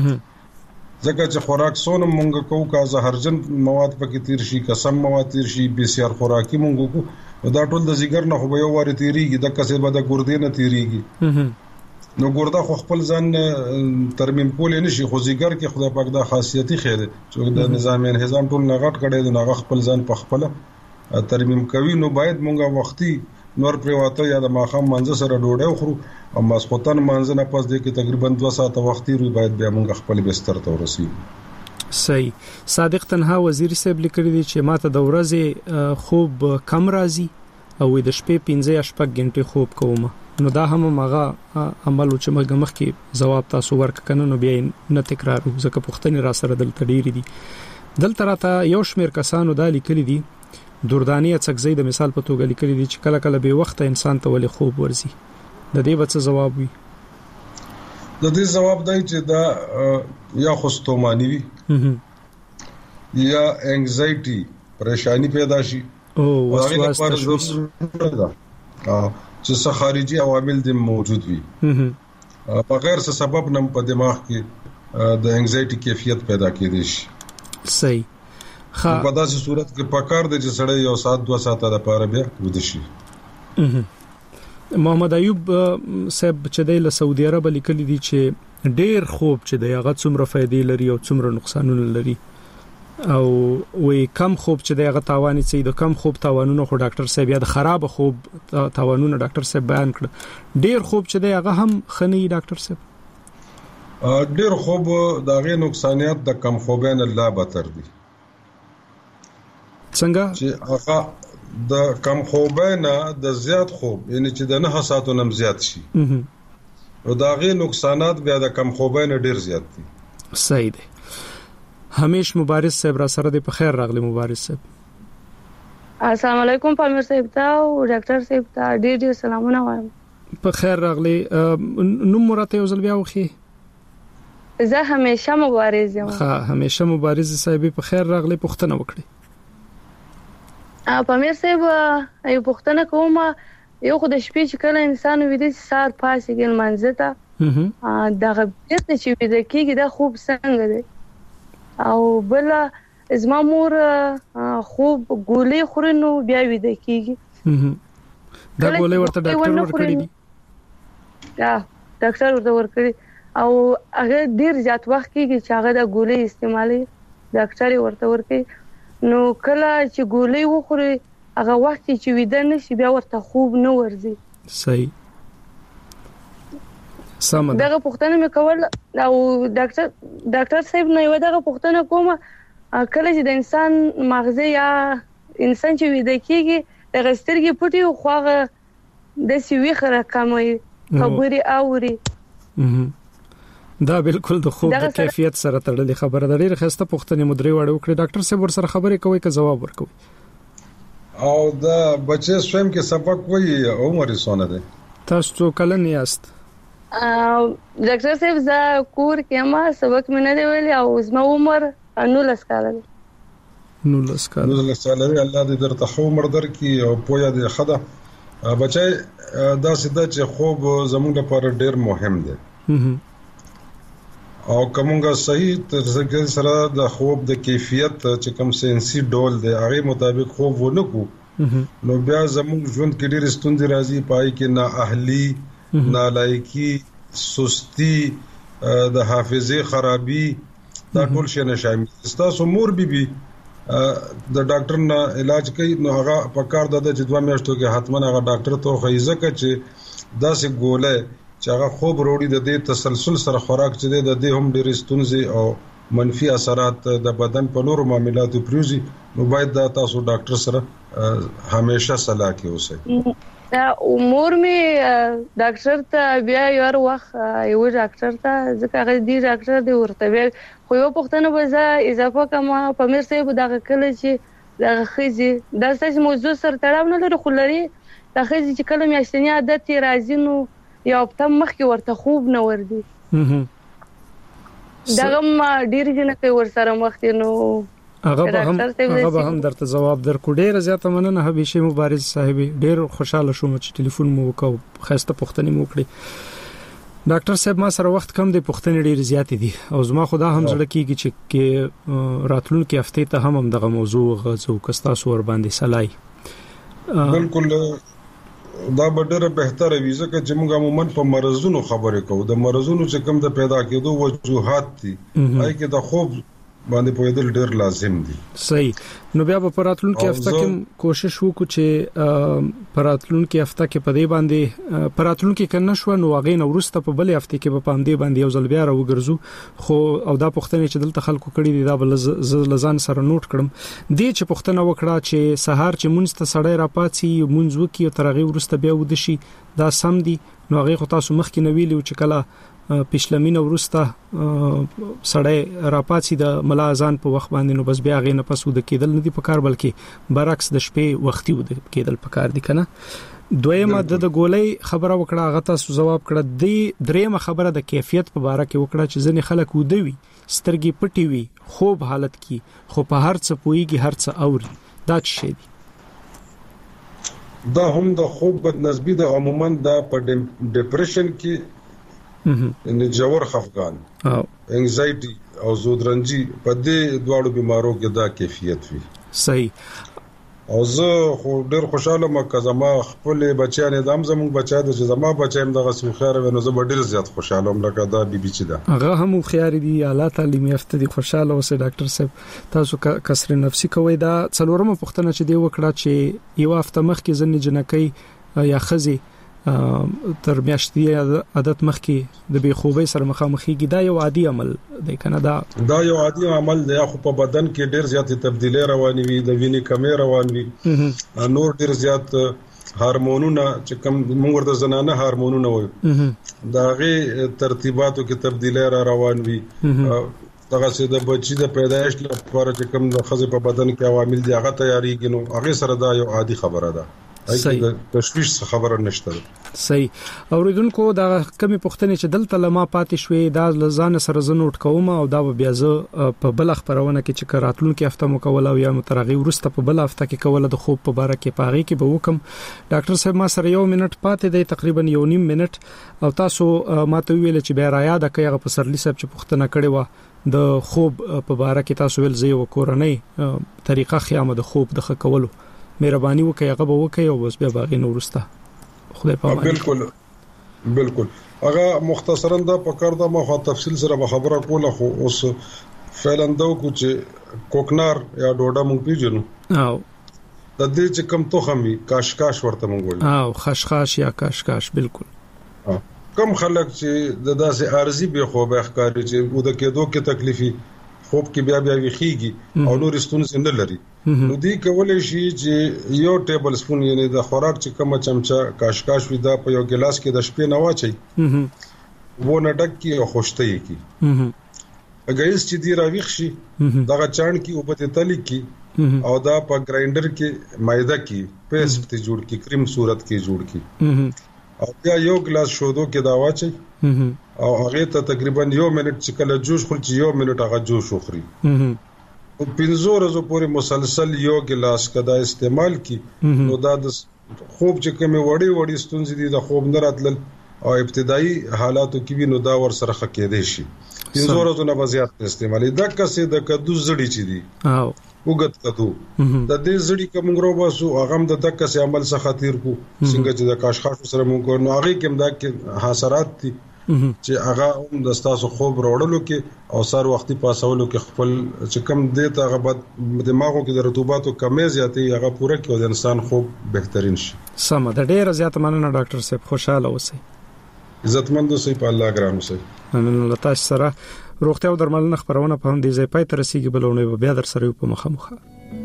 ځکه چې خوراک سونه مونږ کوو کا زهرجن مواد پکې تیر شي قسم مواد تیر شي بي سي ار خوراکي مونږ کو دا ټول د جگر نه خو به یو واره تیریږي د کسه به د ګردې نه تیریږي نو ګردا خو خپل ځان ترمیم کول نه شي خو جگر کې خدای پاک دا خاصیتي خیر چې د نظام انهضام ټول نغټ کړي د نغ خپل ځان په خپل ترمیم کوي نو باید مونږه وختي نور پریواته یا د ماخام منځ سره ډوډۍ خورو او ماسپوتن منځ نه پس د کې تقریبا دوه ساعت وختي روي باید بیا مونږ خپل بستر ته ورسېږو صحیح صادق تنها وزیر صاحب لیکلی دی چې ماته د ورځې خوب کم راځي او د شپې پنځه یا شپږ غنټې خوب کوم نو دا هم ماغه عمل چې موږ مخکې جواب تاسو ورکړنه نو بیا نه تکرار ځکه پښتني را سره دلته ډیری دي دلته راته یو شمیر کسانو دا لیکلی دي دوردانی څخه د مثال په توګه لیکلی دي چې کله کله به وخت انسان ته ولې خوب ورځي د دې وڅ جواب وي د دې جواب دی چې دا یا خوستومانی وي یا انگزایټي پریشانی پیدا شي او وسواس تشویش دا چې څه خارجي عوامل دي موجود وي په غیر څه سبب نم په دماغ کې د انگزایټي کیفیت پیدا کېدي شي صحیح خا په داسې صورت کې پکار دي چې سړی یو ساعت دوه ساعته لپاره بیا ود شي محمد ایوب صاحب چې د سعودي عرب لیکلي دي چې ډېر خوب چې د هغه څومره فائدې لري او څومره نقصانونه لري او وې کم خوب چې د هغه تاوان چې د کم خوب تاوانونه خو ډاکټر صاحب یا د خراب خوب تاوانونه ډاکټر صاحب بیان کړ ډېر خوب چې د هغه هم خني ډاکټر صاحب ډېر خوب دغه نقصانات د کم خوبین الله بتر دي څنګه چې هغه د کم خوبینه د زیات خوب یعنی چې د نه ساعتو نم زیات شي او دا غي نقصانات بیا د کم خوبینه ډیر زیات دي صحیح دی همیش مبارز صاحب را سره د په خیر راغلی مبارز صاحب السلام علیکم پالمر صاحب ته او ډاکټر صاحب ته ډیر ډیر سلامونه وایم په خیر راغلی نو مرته یو ځل بیا وخی زه همیشه مبارز یم ها همیشه مبارز صاحب په خیر راغلی پښتنه وکړي پامیر صاحب یو پښتنه کومه یو خو د شپې چې کله انسان ویده سار پاسې ګل منځته دغه بیرته چې ویده کېږي دا خوب څنګه دی او بل زما مور خوب ګولې خوري نو بیا ویده کېږي دا ګولې ورته ډاکټر ورکړي دي دا ډاکټر ورته ورکړي او هغه ډیر زیات وخت کېږي چې هغه د ګولې استعمالي ډاکټر ورته ورکړي نو کله چې ګولې وخوري هغه وخت چې ویده نشي بیا ورته خوب نه ورځي صحیح سم دغه پښتنه مې کول او ډاکټر ډاکټر صاحب نه یو دغه پښتنه کومه کله چې د انسان مغزه یا انسان چې ویده کېږي د غسترګي پټي خوغه د سوي خره کموي خبري اوري دا بالکل د خوب د کیفیت سره تړلې خبره ده ډېر خسته پښتنې مدري وړو کړی ډاکټر صاحب ور سره خبرې کوي که جواب ورکوي او دا بچي سویم کې سبق وایي عمر سونه ده تاسو کلن یاست ډاکټر صاحب زه کور کې ما سبق مې نه دی ویلي او زما عمر نولس کاله دی نولس کاله نولس کاله الله دې درته خو عمر درکې او پوهه دې خده بچي دا سده چې خوب زموږ لپاره ډېر مهم دی او کومه صحیح تر سره د خوب د کیفیت چې کوم سنسي ډول دی هغه مطابق خوب ونکو نو بیا زموږ ژوند کې ډېر ستونزې راځي پای کې نه اهلي نالایکی سستی د حافظه خرابي دا ټول شي نه شامل تاسو مور بي بي د ډاکټر نه علاج کوي نو هغه په کار د چې دوه میاشتو کې حتمن هغه ډاکټر ته خیزه کوي چې داسې ګوله چې هغه خوب وروړي د دې تسلسل سره خوراک چې د دې هم ډېر ستونزې او منفي اثرات د بدن په نورو معاملاتو پروزي نو باید دا تاسو ډاکټر سره همیشه صلاح کې اوسئ دا امور می ډاکټر ته بیا یو وخت یو ډاکټر ته ځکه هغه دی ډاکټر دی ورته خو یو پښتنه به زه اضافه کوم په مر سه به دغه کله چې دغه خزي د ستاسو موضوع سره تړاو نه لري خو لري د خزي چې کله میاشتنی عادت راځي نو یو په مخ کې ورته خوب نه وردی دغه ما ډیر جن کوي ور سره مخ نو هغه به هم هغه به هم درته جواب درکو ډیر زیاته مننه حبیشه مبارز صاحب ډیر خوشاله شوم چې ټلیفون مو وکاو خسته پښتني مو کړی ډاکټر صاحب ما سره وخت کم دی پښتني ډیر زیات دي او زما خدا هم زړه کیږي چې راتلونکي هفته ته هم دغه موضوع غوځو کستا سور باندې سلای بالکل دا ډېر بهتره وي ځکه چې موږ عموما په مرزونو خبرې کوو د مرزونو چې کوم د پیدا کېدو وجوهات دي هغه کې د خوب باندې پوهېدل ډېر لازم دي صحیح نو بیا په راتلونکي هفته کې کوشش وکړو چې په راتلونکي هفته کې په دې باندې په راتلونکي کې نشو نو هغه نو ورسته په بلې هفته کې په پام دې باندې یو ځل بیا راوګرځو خو او دا پښتنه چې دلته خلکو کړي دي دا بل لزان سره نوٹ کړم دې چې پښتنه وکړه چې سهار چې مونږ ته سړی راپاتسي مونږ وکي او ترغه ورسته بیا ود شي دا سم دي نو هغه خو تاسو مخ کې نویلی چې کله پښلمینه ورسته سړی راپاتسي د ملا اذان په وخت باندې نو بس بیا غي نه پسو د کېدل نه دی په کار بلکې برعکس د شپې وختي ود کېدل په کار دي کنه دویمه د ګولۍ خبره وکړه هغه تاسو جواب کړه دی دریمه خبره د کیفیت په اړه کې وکړه چې ځنې خلک ودوي سترګې پټي وي خوب حالت کې خو په هر څه پويږي هر څه اوري دا څه دی دا هم د خوب بدنسبی د عموما د په ډیپریشن کې ان جوړ خفقان او انزایټي او زودرنجي په دې دواړو بیمارو کې دا کیفیت وي صحیح او زه خو ډېر خوشاله ما کزما خپل بچیان د هم زموږ بچا د زما بچایم دغه سو خیر ونه زه ډېر زیات خوشاله ام لکه دا بي بي چې دا هغه هم خيار دي اعلی تعلیم یافته دي خوشاله اوسه ډاکټر صاحب تاسو کسر نفسي کوي دا څلورمه پښتنه چې دی وکړه چې یو هفته مخکې ځنې جنکۍ یا خزي تر میاشتې عادت مخکې د بی خوبۍ سره مخامخېږي دا یو عادي عمل دی کنه دا دا یو عادي عمل دی خو په بدن کې ډېر زیات تبدیلی روانې وي د وینې کمې روان وي نور ډېر زیات هورمونونه چې کوم موږ ورته زنانه هورمونونه وایو دا غي ترتیباتو کې تبدیلی را روان وي دغه سي د بچی د پیدایش لپاره چې کوم د خزه په بدن کې عوامل دي هغه تیاریږي نو هغه سره دا یو عادي خبره ده صحیح تشویش خبره نشته صحیح اوریدونکو دا کمی پښتنې چې دلته لما پاتې شوې دا لزان سره زنوټ کوم او دا بیا زه په بل خبرونه کې چې راتلونکي هفته مو کول او یا مترغي ورسته په بل هفته کې کول د خوب په باره کې پاغي کې به وکم ډاکټر صاحب ما سره یو منټ پاتې دی تقریبا یو نیم منټ او تاسو ماته ویل چې بیا را یاد کړئ هغه پسرلی صاحب چې پښتنه کړي و د خوب په باره کې تاسو ول زی وکورنۍ طریقه خیامه د خوب د خکولو مهرباني وکړئ هغه به وکړئ او بس بیا باغې نو ورسته خدای په امان بالکل بالکل هغه مختصرا دا په کار دا مخه تفصیل سره خبره کوله خو اوس فعلا دا کو چې کوکنار یا ډوډا مونږ پیژنو او د دې چې کم توخمي کاشکاش ورته مونږ وایو او خشخاش یا کاشکاش بالکل کم خلک چې د داسې ارزي به خو به ښکاري چې و د کېدو کې تکلیفي خوب کې بیا بیا ویخیږي او نور ستونزې نه لري نو دی کولای شي چې یو ټیبل سپون یعنی د خوراک چې کومه چمچا کاشکاش وي دا په یو ګلاس کې د شپې نه واچي و نه ډک کی او خوشته کی اگر اس چې دی راويخ شي دا چاڼ کی او په تلی کی او دا په ګرایندر کې مایده کی پیسټ ته جوړ کی کریم صورت کې جوړ کی او بیا یو ګلاس شودو کې دا واچي او هغه ته تقریبا یو منټ چې کله جوش خل چې یو منټ هغه جوش وخوري او پنځو ورځې پورې مسلسل یو ګلاس کدا استعمال کی نو دا د خوب چې کومه وړي وړي ستونزې دي د خوب نه راتلل او ابتدایي حالاتو کې وینو دا ور سره خکېدې شي پنځه ورځې نه زیات استعمالي دا کسه د کدو زړی چي دي او وګت کدو د دې زړی کوم غرو باسو هغه د دک کسه عمل څخه خطر کو څنګه چې د کاشخاش سره مونږ نو هغه کوم دا کې حاصلات دي چې هغه هم د تاسو خوب وروړلو کې او سر وختي پاسولو کې خپل چې کم دي ته هغه بعد دماغو کې د رطوباتو کمی زیاتې هغه پوره کې د انسان خوب بهترین شي. سم د ډېر زیات مننه ډاکټر صاحب خوشاله اوسئ. عزتمند اوسئ په الله ګران اوسئ. نن له تاسو سره روغتیا او درملنه خبرونه په هم دي ځای پای تر رسیدي بلونه بیا در سره په مخه مخه.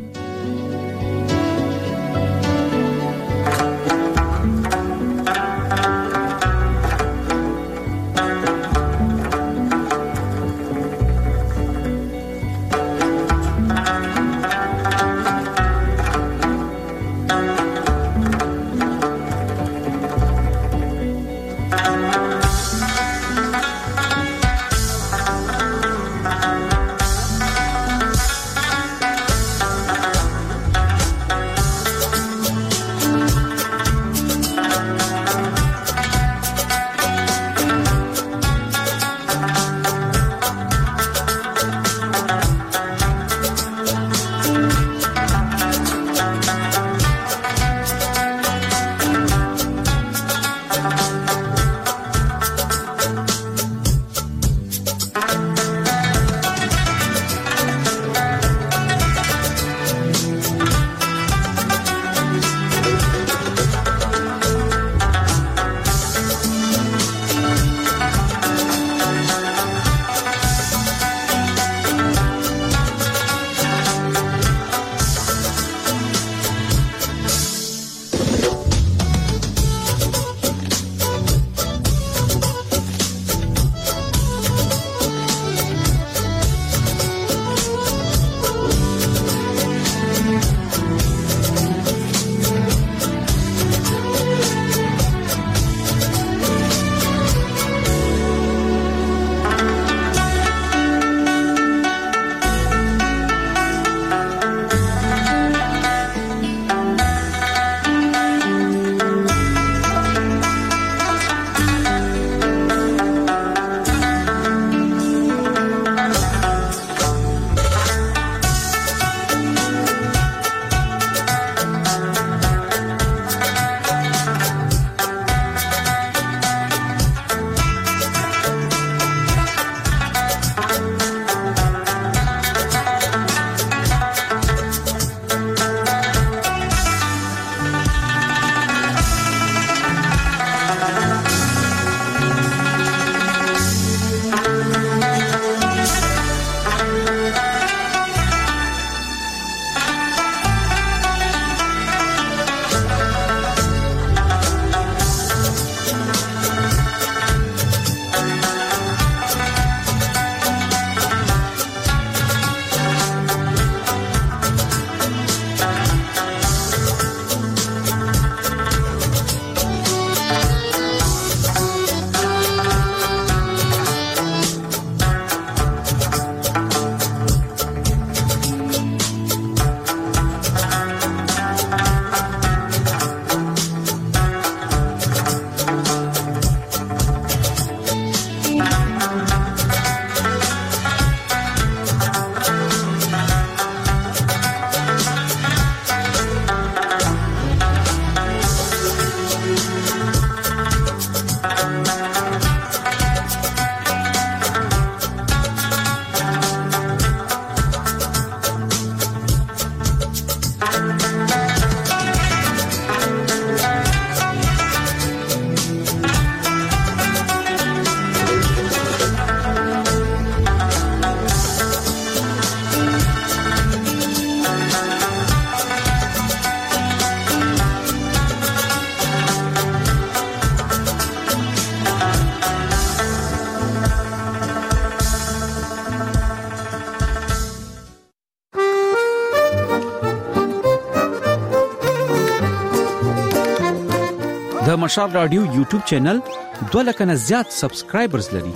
د مشال رادیو یوټیوب چینل دوه لک نه زیات سبسکرایبرز لري.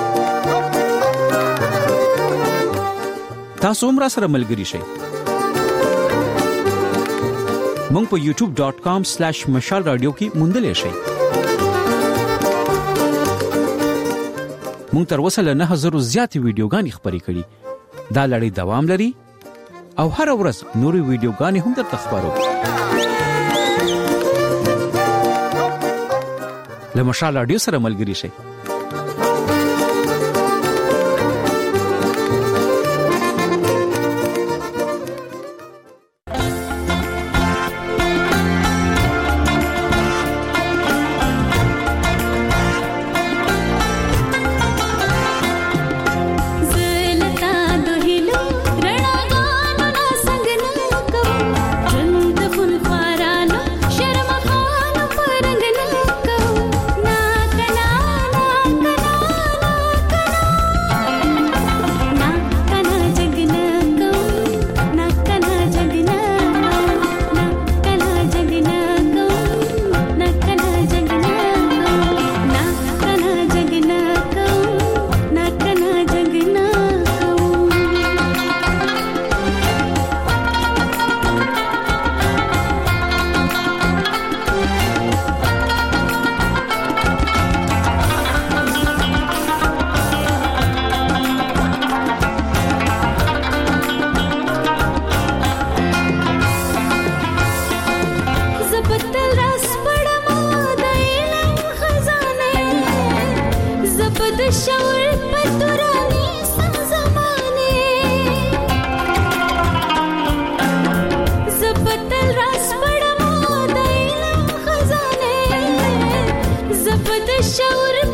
تاسو هم را سره ملګري شئ. مونږ په یوټیوب ډاٹ کام سلیش مشال رادیو کې موندلې شئ. مونږ تر اوسه له نه هزار زیاتې ویډیوګانې خبرې کړي. دا لړۍ دوام لري او هر ورځ نورې ویډیوګانې هم درته خبرو. له مشال رادیو سره ملګري شئ. Shower